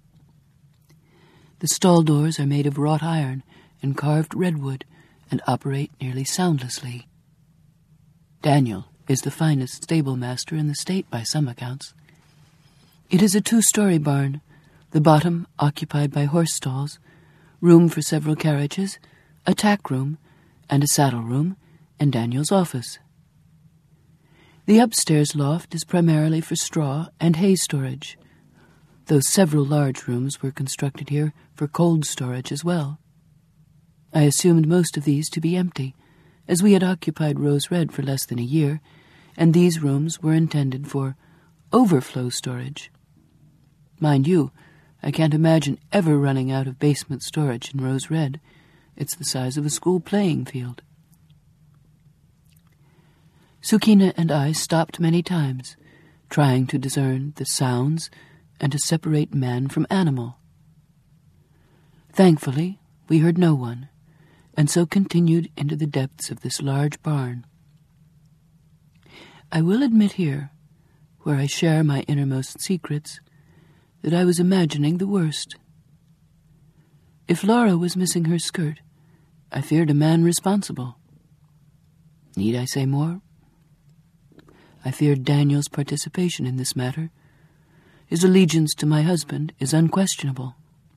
The stall doors are made of wrought iron and carved redwood, and operate nearly soundlessly. Daniel is the finest stable master in the state by some accounts. It is a 2-story barn, the bottom occupied by horse stalls, room for several carriages, a tack room, and a saddle room, and Daniel's office. The upstairs loft is primarily for straw and hay storage, though several large rooms were constructed here for cold storage as well. I assumed most of these to be empty, as we had occupied Rose Red for less than a year, and these rooms were intended for overflow storage. Mind you, I can't imagine ever running out of basement storage in Rose Red. It's the size of a school playing field. Sukina and I stopped many times, trying to discern the sounds and to separate man from animal. Thankfully, we heard no one, and so continued into the depths of this large barn. I will admit here, where I share my innermost secrets, that I was imagining the worst. If Laura was missing her skirt, I feared a man responsible. Need I say more? I feared Daniel's participation in this matter. His allegiance to my husband is unquestionable.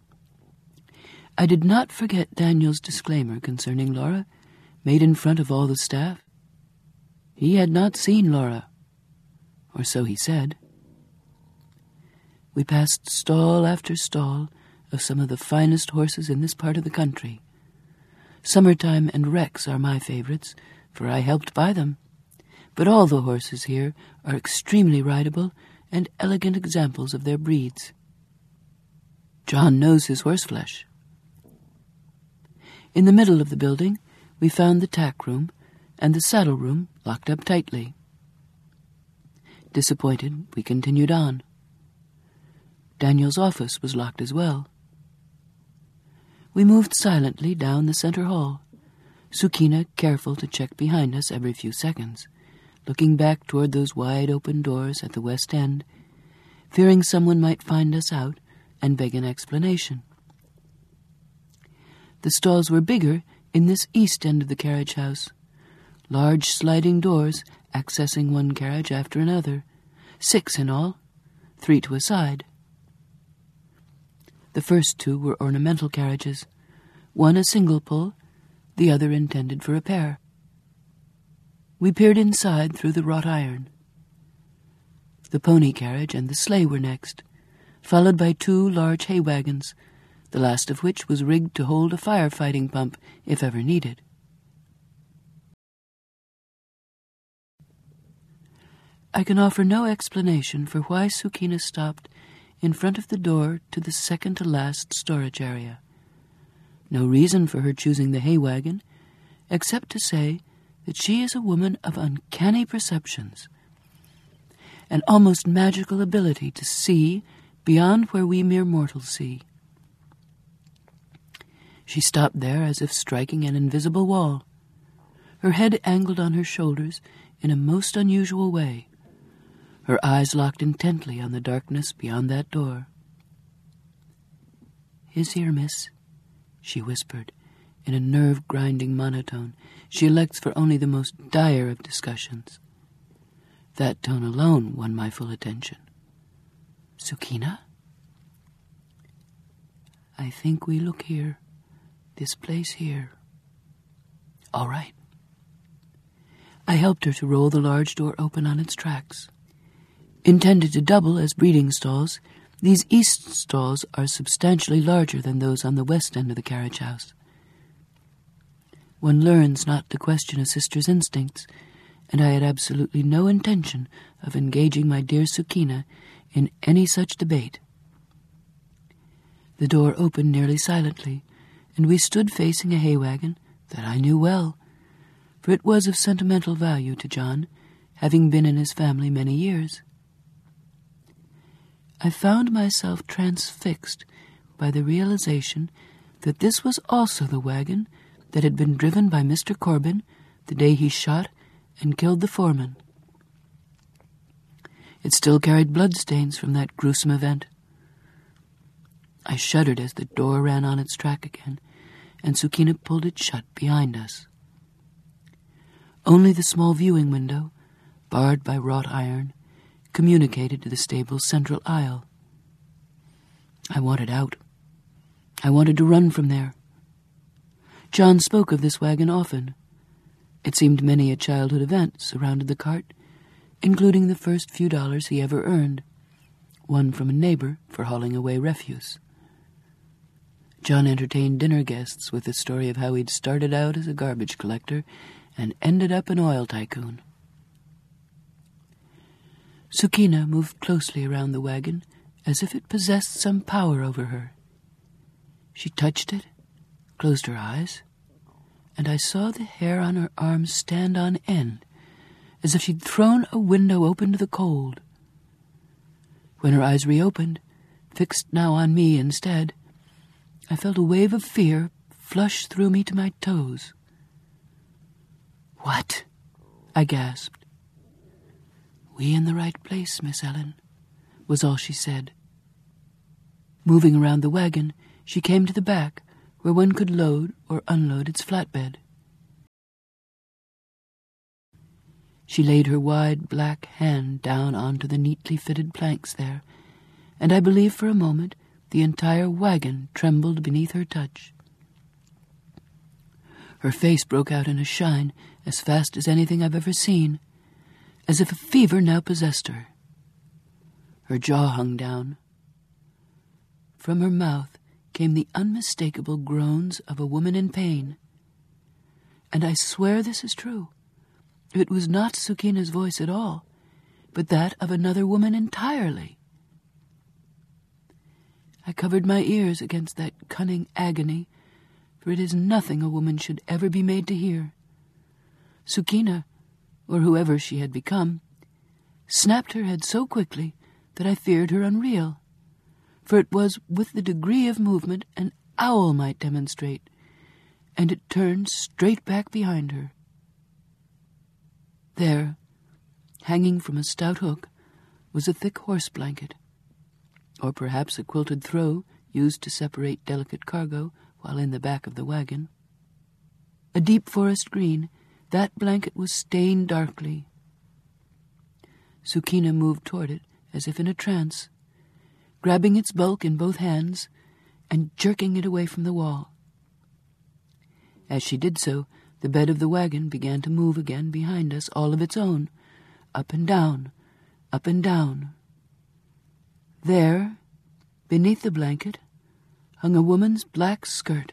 I did not forget Daniel's disclaimer concerning Laura, made in front of all the staff. He had not seen Laura, or so he said. We passed stall after stall of some of the finest horses in this part of the country. Summertime and Rex are my favorites, for I helped buy them. But all the horses here are extremely rideable and elegant examples of their breeds. John knows his horseflesh. In the middle of the building, we found the tack room and the saddle room locked up tightly. Disappointed, we continued on. Daniel's office was locked as well. We moved silently down the center hall, Sukina careful to check behind us every few seconds, looking back toward those wide open doors at the west end, fearing someone might find us out and beg an explanation. The stalls were bigger in this east end of the carriage house, large sliding doors accessing one carriage after another, 6 in all, 3 to a side. The first 2 were ornamental carriages, one a single pull, the other intended for a pair. We peered inside through the wrought iron. The pony carriage and the sleigh were next, followed by 2 large hay wagons, the last of which was rigged to hold a firefighting pump if ever needed. I can offer no explanation for why Sukina stopped in front of the door to the second-to-last storage area. No reason for her choosing the hay wagon, except to say that she is a woman of uncanny perceptions, an almost magical ability to see beyond where we mere mortals see. She stopped there as if striking an invisible wall, her head angled on her shoulders in a most unusual way, her eyes locked intently on the darkness beyond that door. "His here, miss," she whispered, in a nerve-grinding monotone she elects for only the most dire of discussions. That tone alone won my full attention. "Sukina?" "I think we look here. This place here." "All right." I helped her to roll the large door open on its tracks. Intended to double as breeding stalls, these east stalls are substantially larger than those on the west end of the carriage house. One learns not to question a sister's instincts, and I had absolutely no intention of engaging my dear Sukina in any such debate. The door opened nearly silently, and we stood facing a hay wagon that I knew well, for it was of sentimental value to John, having been in his family many years. I found myself transfixed by the realization that this was also the wagon that had been driven by Mr. Corbin the day he shot and killed the foreman. It still carried bloodstains from that gruesome event. I shuddered as the door ran on its track again, and Sukina pulled it shut behind us. Only the small viewing window, barred by wrought iron, communicated to the stable's central aisle. I wanted out. I wanted to run from there. John spoke of this wagon often. It seemed many a childhood event surrounded the cart, including the first few dollars he ever earned, one from a neighbor for hauling away refuse. John entertained dinner guests with the story of how he'd started out as a garbage collector and ended up an oil tycoon. Sukina moved closely around the wagon as if it possessed some power over her. She touched it, closed her eyes, and I saw the hair on her arms stand on end, as if she'd thrown a window open to the cold. When her eyes reopened, fixed now on me instead, I felt a wave of fear flush through me to my toes. "What?" I gasped. "We in the right place, Miss Ellen," was all she said. Moving around the wagon, she came to the back, where one could load or unload its flatbed. She laid her wide black hand down onto the neatly fitted planks there, and I believe for a moment the entire wagon trembled beneath her touch. Her face broke out in a shine as fast as anything I've ever seen, as if a fever now possessed her. Her jaw hung down. From her mouth came the unmistakable groans of a woman in pain. And I swear this is true. It was not Sukina's voice at all, but that of another woman entirely. I covered my ears against that cunning agony, for it is nothing a woman should ever be made to hear. Sukina, or whoever she had become, snapped her head so quickly that I feared her unreal, for it was with the degree of movement an owl might demonstrate, and it turned straight back behind her. There, hanging from a stout hook, was a thick horse blanket, or perhaps a quilted throw used to separate delicate cargo while in the back of the wagon. A deep forest green, that blanket was stained darkly. Sukina moved toward it as if in a trance, grabbing its bulk in both hands and jerking it away from the wall. As she did so, the bed of the wagon began to move again behind us all of its own, up and down, up and down. There, Beneath the blanket hung a woman's black skirt.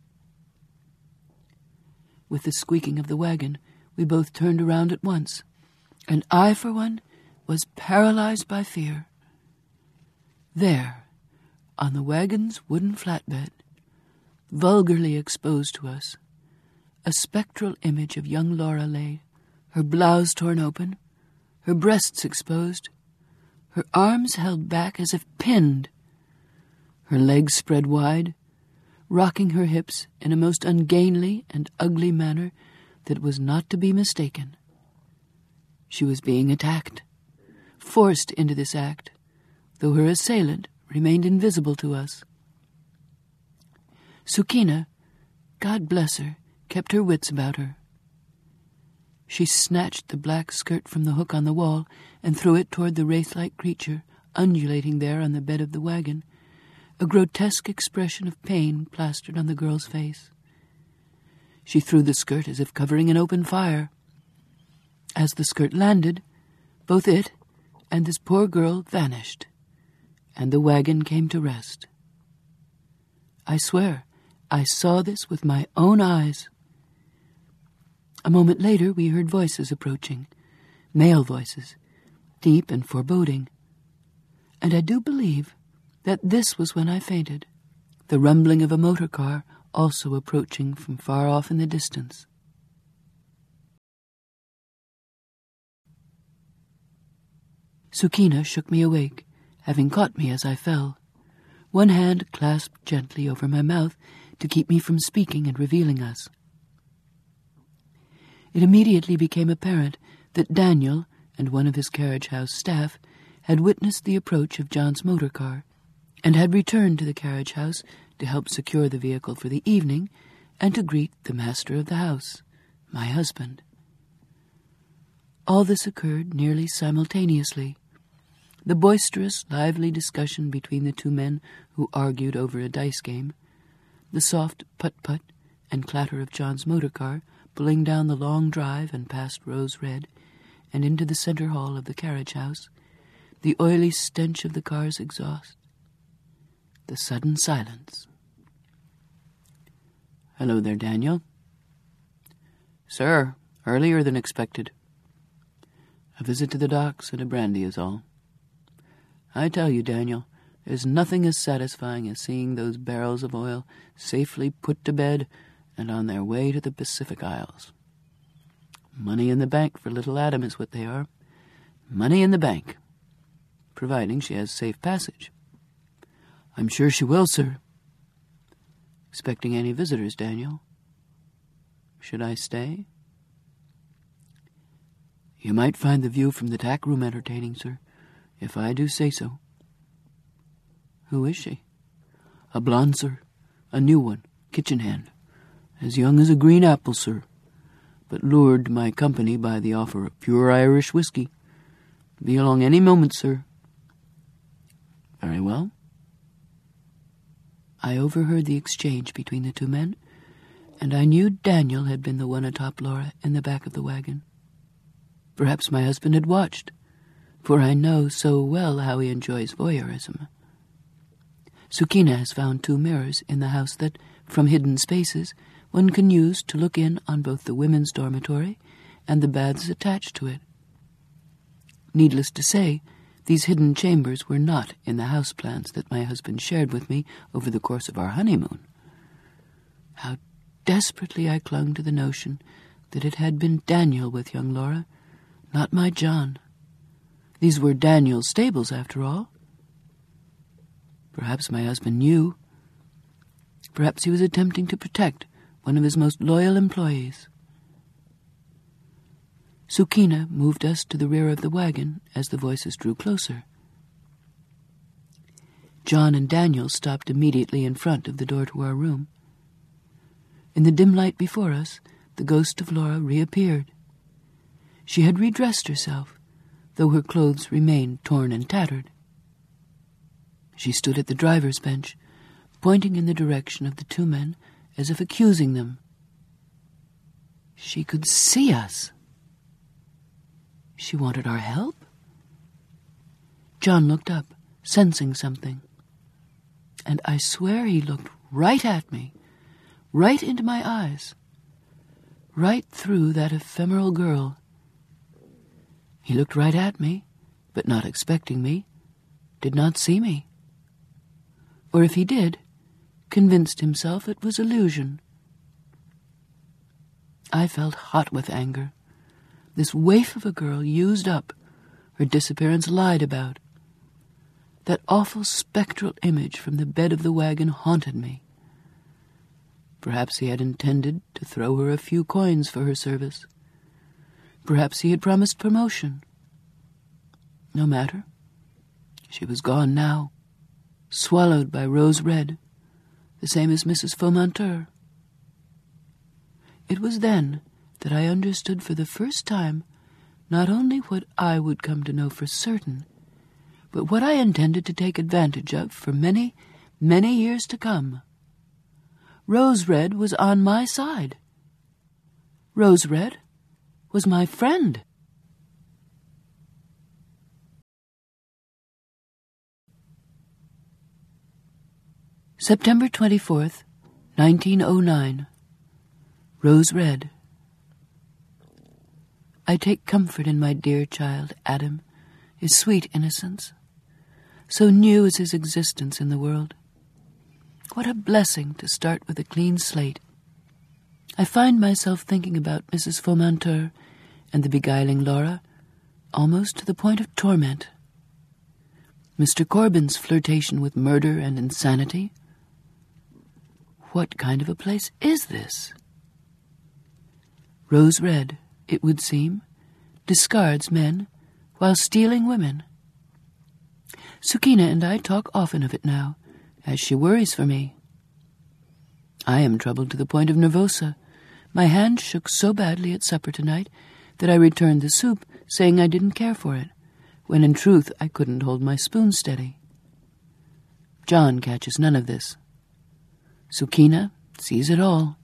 With the squeaking of the wagon, we both turned around at once, and I, for one, was paralyzed by fear. There, on the wagon's wooden flatbed, vulgarly exposed to us, a spectral image of young Laura lay, her blouse torn open, her breasts exposed, her arms held back as if pinned, her legs spread wide, rocking her hips in a most ungainly and ugly manner that was not to be mistaken. She was being attacked, forced into this act, though her assailant remained invisible to us. Sukina, God bless her, kept her wits about her. She snatched the black skirt from the hook on the wall and threw it toward the wraith-like creature, undulating there on the bed of the wagon, a grotesque expression of pain plastered on the girl's face. She threw the skirt as if covering an open fire. As the skirt landed, both it and this poor girl vanished, and the wagon came to rest. I swear, I saw this with my own eyes. A moment later, we heard voices approaching, male voices, deep and foreboding. And I do believe that this was when I fainted, the rumbling of a motor car also approaching from far off in the distance. Sukina shook me awake, having caught me as I fell, one hand clasped gently over my mouth to keep me from speaking and revealing us. It immediately became apparent that Daniel and one of his carriage house staff had witnessed the approach of John's motor car and had returned to the carriage house to help secure the vehicle for the evening and to greet the master of the house, my husband. All this occurred nearly simultaneously. The boisterous, lively discussion between the two men who argued over a dice game, the soft put-put and clatter of John's motor car pulling down the long drive and past Rose Red and into the center hall of the carriage house, the oily stench of the car's exhaust, the sudden silence. "Hello there, Daniel." "Sir, earlier than expected." "A visit to the docks and a brandy is all. I tell you, Daniel, there's nothing as satisfying as seeing those barrels of oil safely put to bed and on their way to the Pacific Isles. Money in the bank for little Adam is what they are. Money in the bank, providing she has safe passage." "I'm sure she will, sir." "Expecting any visitors, Daniel? Should I stay?" "You might find the view from the tack room entertaining, sir, if I do say so." "Who is she?" "A blonde, sir. A new one, kitchen hand. As young as a green apple, sir, but lured to my company by the offer of pure Irish whiskey. Be along any moment, sir." "Very well." I overheard the exchange between the two men, and I knew Daniel had been the one atop Laura in the back of the wagon. Perhaps my husband had watched, for I know so well how he enjoys voyeurism. Sukina has found 2 mirrors in the house that, from hidden spaces, one can use to look in on both the women's dormitory and the baths attached to it. Needless to say, these hidden chambers were not in the house plans that my husband shared with me over the course of our honeymoon. How desperately I clung to the notion that it had been Daniel with young Laura, not my John. These were Daniel's stables, after all. Perhaps my husband knew. Perhaps he was attempting to protect one of his most loyal employees. Sukina moved us to the rear of the wagon as the voices drew closer. John and Daniel stopped immediately in front of the door to our room. In the dim light before us, the ghost of Laura reappeared. She had redressed herself, though her clothes remained torn and tattered. She stood at the driver's bench, pointing in the direction of the 2 men as if accusing them. She could see us. She wanted our help? John looked up, sensing something. and I swear he looked right at me, right into my eyes, right through that ephemeral girl. He looked right at me, but not expecting me, did not see me. Or if he did, convinced himself it was illusion. I felt hot with anger. This waif of a girl used up, her disappearance lied about. That awful spectral image from the bed of the wagon haunted me. Perhaps he had intended to throw her a few coins for her service. Perhaps he had promised promotion. No matter. She was gone now, swallowed by Rose Red, the same as Mrs. Faumenteur. It was then that I understood for the first time not only what I would come to know for certain, but what I intended to take advantage of for many, many years to come. Rose Red was on my side. Rose Red was my friend. September 24th, 1909. Rose Red. I take comfort in my dear child, Adam, his sweet innocence. So new is his existence in the world. What a blessing to start with a clean slate. I find myself thinking about Mrs. Faumenteur and the beguiling Laura, almost to the point of torment. Mr. Corbin's flirtation with murder and insanity. What kind of a place is this? Rose Red, it would seem, discards men while stealing women. Sukina and I talk often of it now, as she worries for me. I am troubled to the point of nervosa. My hand shook so badly at supper tonight that I returned the soup, saying I didn't care for it, when in truth I couldn't hold my spoon steady. John catches none of this. Sukina sees it all.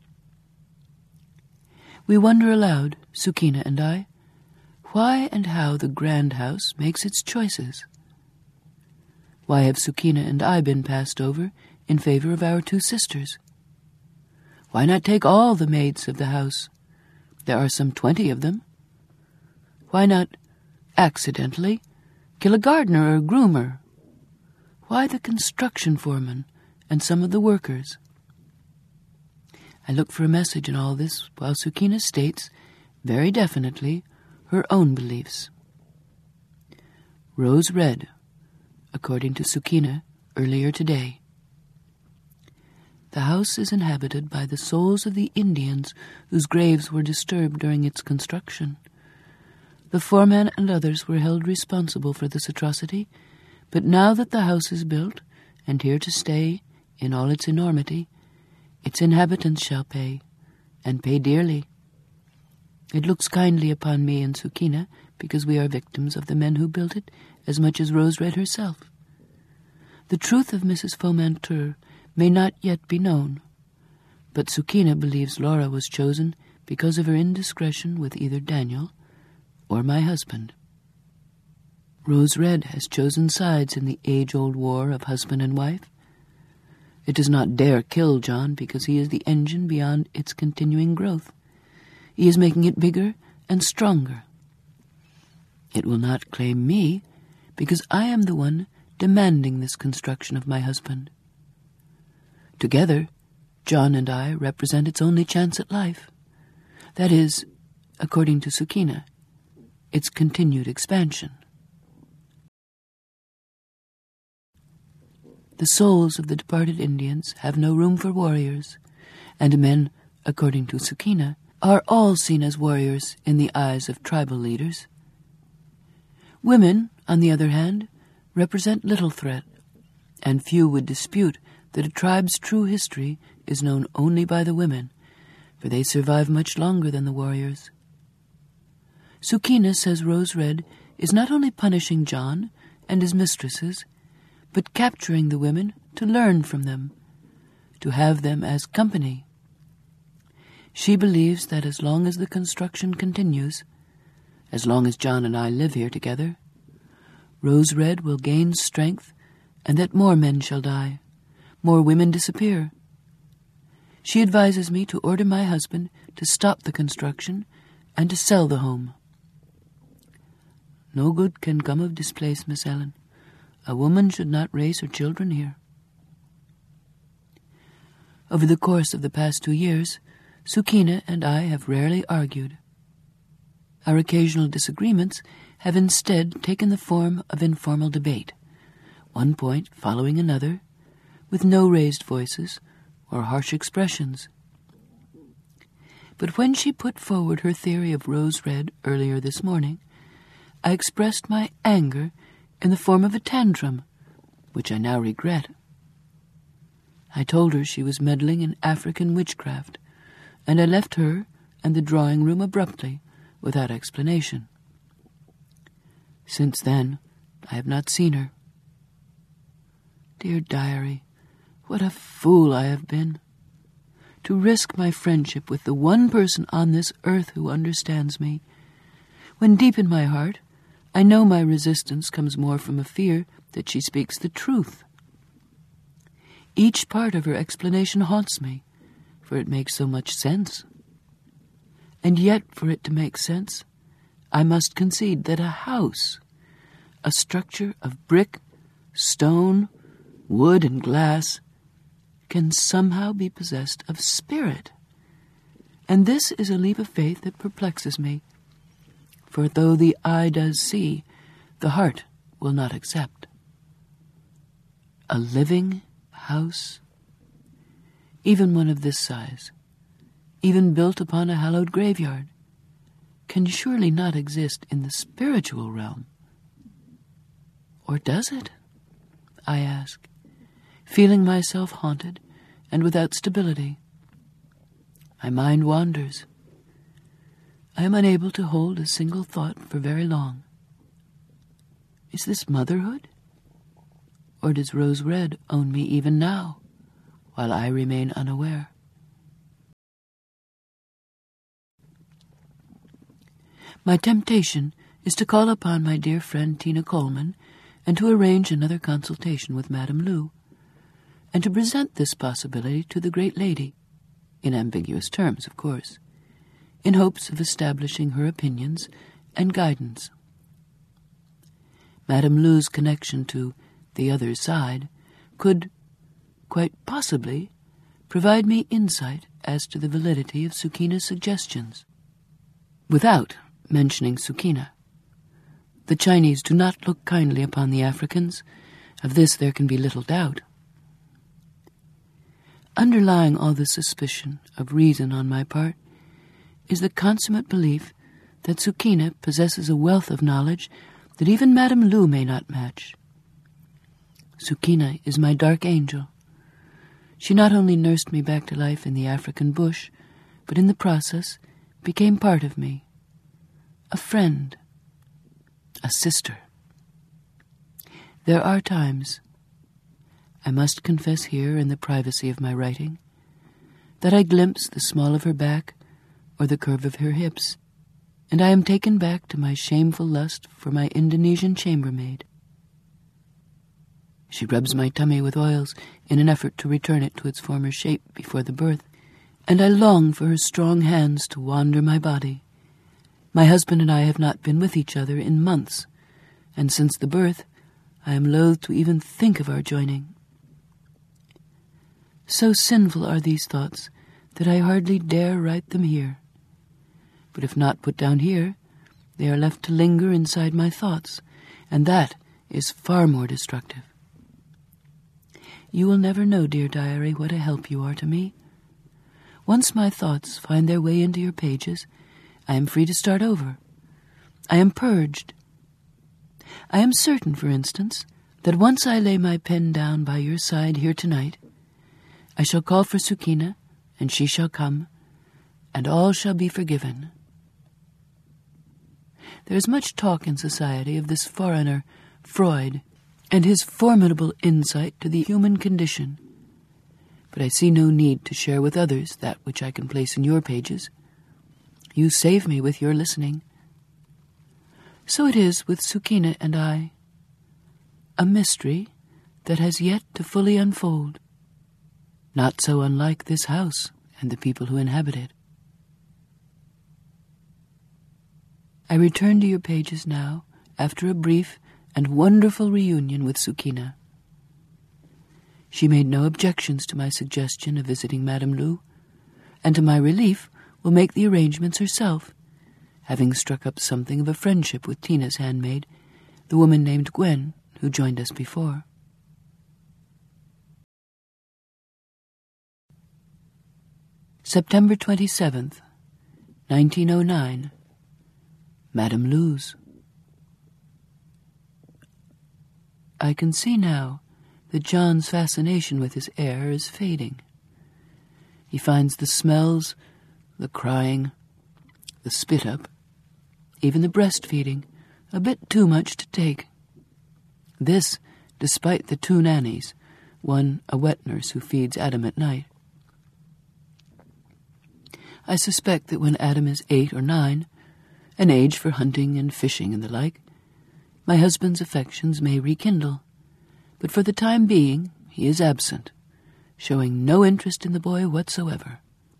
We wonder aloud, Sukina and I, why and how the grand house makes its choices. Why have Sukina and I been passed over in favor of our two sisters? Why not take all the maids of the house? There are some 20 of them. Why not, accidentally, kill a gardener or a groomer? Why the construction foreman and some of the workers? I look for a message in all this while Sukina states, very definitely, her own beliefs. Rose Red, according to Sukina earlier today. The house is inhabited by the souls of the Indians whose graves were disturbed during its construction. The foreman and others were held responsible for this atrocity, but now that the house is built, and here to stay in all its enormity, its inhabitants shall pay, and pay dearly. It looks kindly upon me and Sukina because we are victims of the men who built it as much as Rose Red herself. The truth of Mrs. Faumenteur may not yet be known, but Sukina believes Laura was chosen because of her indiscretion with either Daniel or my husband. Rose Red has chosen sides in the age-old war of husband and wife. It does not dare kill John because he is the engine beyond its continuing growth. He is making it bigger and stronger. It will not claim me because I am the one demanding this construction of my husband. Together, John and I represent its only chance at life. That is, according to Sukina, its continued expansion. The souls of the departed Indians have no room for warriors, and men, according to Sukina, are all seen as warriors in the eyes of tribal leaders. Women, on the other hand, represent little threat, and few would dispute that a tribe's true history is known only by the women, for they survive much longer than the warriors. Sukina says Rose Red is not only punishing John and his mistresses, but capturing the women to learn from them, to have them as company. She believes that as long as the construction continues, as long as John and I live here together, Rose Red will gain strength and that more men shall die, more women disappear. She advises me to order my husband to stop the construction and to sell the home. No good can come of this place, Miss Ellen. A woman should not raise her children here. Over the course of the past 2 years, Sukina and I have rarely argued. Our occasional disagreements have instead taken the form of informal debate, one point following another, with no raised voices or harsh expressions. But when she put forward her theory of rose red earlier this morning, I expressed my anger in the form of a tantrum, which I now regret. I told her she was meddling in African witchcraft, and I left her and the drawing room abruptly, without explanation. Since then, I have not seen her. Dear diary, what a fool I have been. To risk my friendship with the one person on this earth who understands me, when deep in my heart I know my resistance comes more from a fear that she speaks the truth. Each part of her explanation haunts me, for it makes so much sense. And yet, for it to make sense, I must concede that a house, a structure of brick, stone, wood, and glass, can somehow be possessed of spirit. And this is a leap of faith that perplexes me, for though the eye does see, the heart will not accept. A living house, even one of this size, even built upon a hallowed graveyard, can surely not exist in the spiritual realm. Or does it? I ask, feeling myself haunted and without stability. My mind wanders. I am unable to hold a single thought for very long. Is this motherhood? Or does Rose Red own me even now, while I remain unaware? My temptation is to call upon my dear friend Tina Coleman and to arrange another consultation with Madame Lu, and to present this possibility to the great lady, in ambiguous terms, of course, in hopes of establishing her opinions and guidance. Madame Lu's connection to the other side could, quite possibly, provide me insight as to the validity of Sukina's suggestions, without mentioning Sukina. The Chinese do not look kindly upon the Africans. Of this there can be little doubt. Underlying all the suspicion of reason on my part is the consummate belief that Sukina possesses a wealth of knowledge that even Madame Lu may not match. Sukina is my dark angel. She not only nursed me back to life in the African bush, but in the process became part of me, a friend, a sister. There are times, I must confess here in the privacy of my writing, that I glimpse the small of her back or the curve of her hips, and I am taken back to my shameful lust for my Indonesian chambermaid. She rubs my tummy with oils in an effort to return it to its former shape before the birth, and I long for her strong hands to wander my body. My husband and I have not been with each other in months, and since the birth, I am loath to even think of our joining. So sinful are these thoughts that I hardly dare write them here. But if not put down here, they are left to linger inside my thoughts, and that is far more destructive. You will never know, dear diary, what a help you are to me. Once my thoughts find their way into your pages, I am free to start over. I am purged. I am certain, for instance, that once I lay my pen down by your side here tonight, I shall call for Sukina, and she shall come, and all shall be forgiven. There is much talk in society of this foreigner, Freud, and his formidable insight to the human condition. But I see no need to share with others that which I can place in your pages. You save me with your listening. So it is with Sukina and I, a mystery that has yet to fully unfold. not so unlike this house and the people who inhabit it. I return to your pages now, after a brief and wonderful reunion with Sukina. She made no objections to my suggestion of visiting Madame Lu, and to my relief will make the arrangements herself, having struck up something of a friendship with Tina's handmaid, the woman named Gwen, who joined us before. September 27th, 1909. Madame Lu's. I can see now that John's fascination with his heir is fading. He finds the smells, the crying, the spit-up, even the breastfeeding, a bit too much to take. This, despite the 2 nannies, one a wet nurse who feeds Adam at night. I suspect that when Adam is 8 or 9, an age for hunting and fishing and the like, my husband's affections may rekindle, but for the time being he is absent, showing no interest in the boy whatsoever.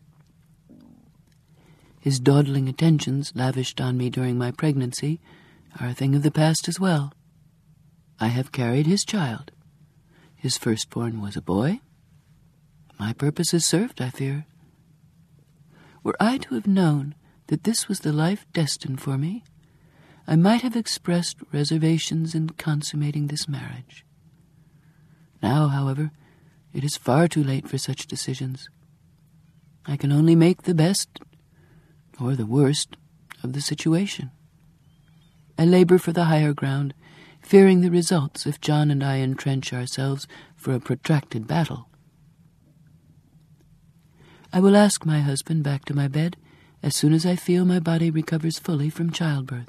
His dawdling attentions lavished on me during my pregnancy are a thing of the past as well. I have carried his child. His firstborn was a boy. My purpose is served, I fear. Were I to have known that this was the life destined for me, I might have expressed reservations in consummating this marriage. Now, however, it is far too late for such decisions. I can only make the best, or the worst, of the situation. I labor for the higher ground, fearing the results if John and I entrench ourselves for a protracted battle. I will ask my husband back to my bed as soon as I feel my body recovers fully from childbirth.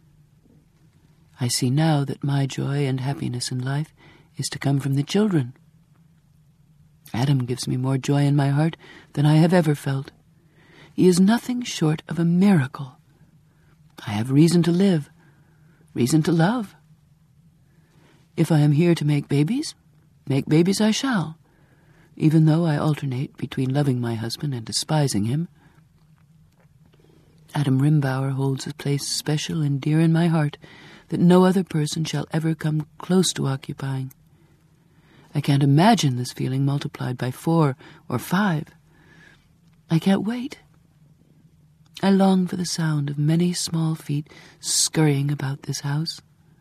I see now that my joy and happiness in life is to come from the children. Adam gives me more joy in my heart than I have ever felt. He is nothing short of a miracle. I have reason to live, reason to love. If I am here to make babies I shall, even though I alternate between loving my husband and despising him. Adam Rimbauer holds a place special and dear in my heart that no other person shall ever come close to occupying. I can't imagine this feeling multiplied by 4 or 5. I can't wait. I long for the sound of many small feet scurrying about this house.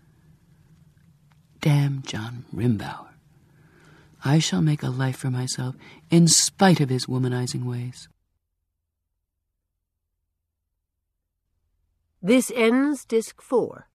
Damn John Rimbauer. I shall make a life for myself in spite of his womanizing ways. This ends Disc 4.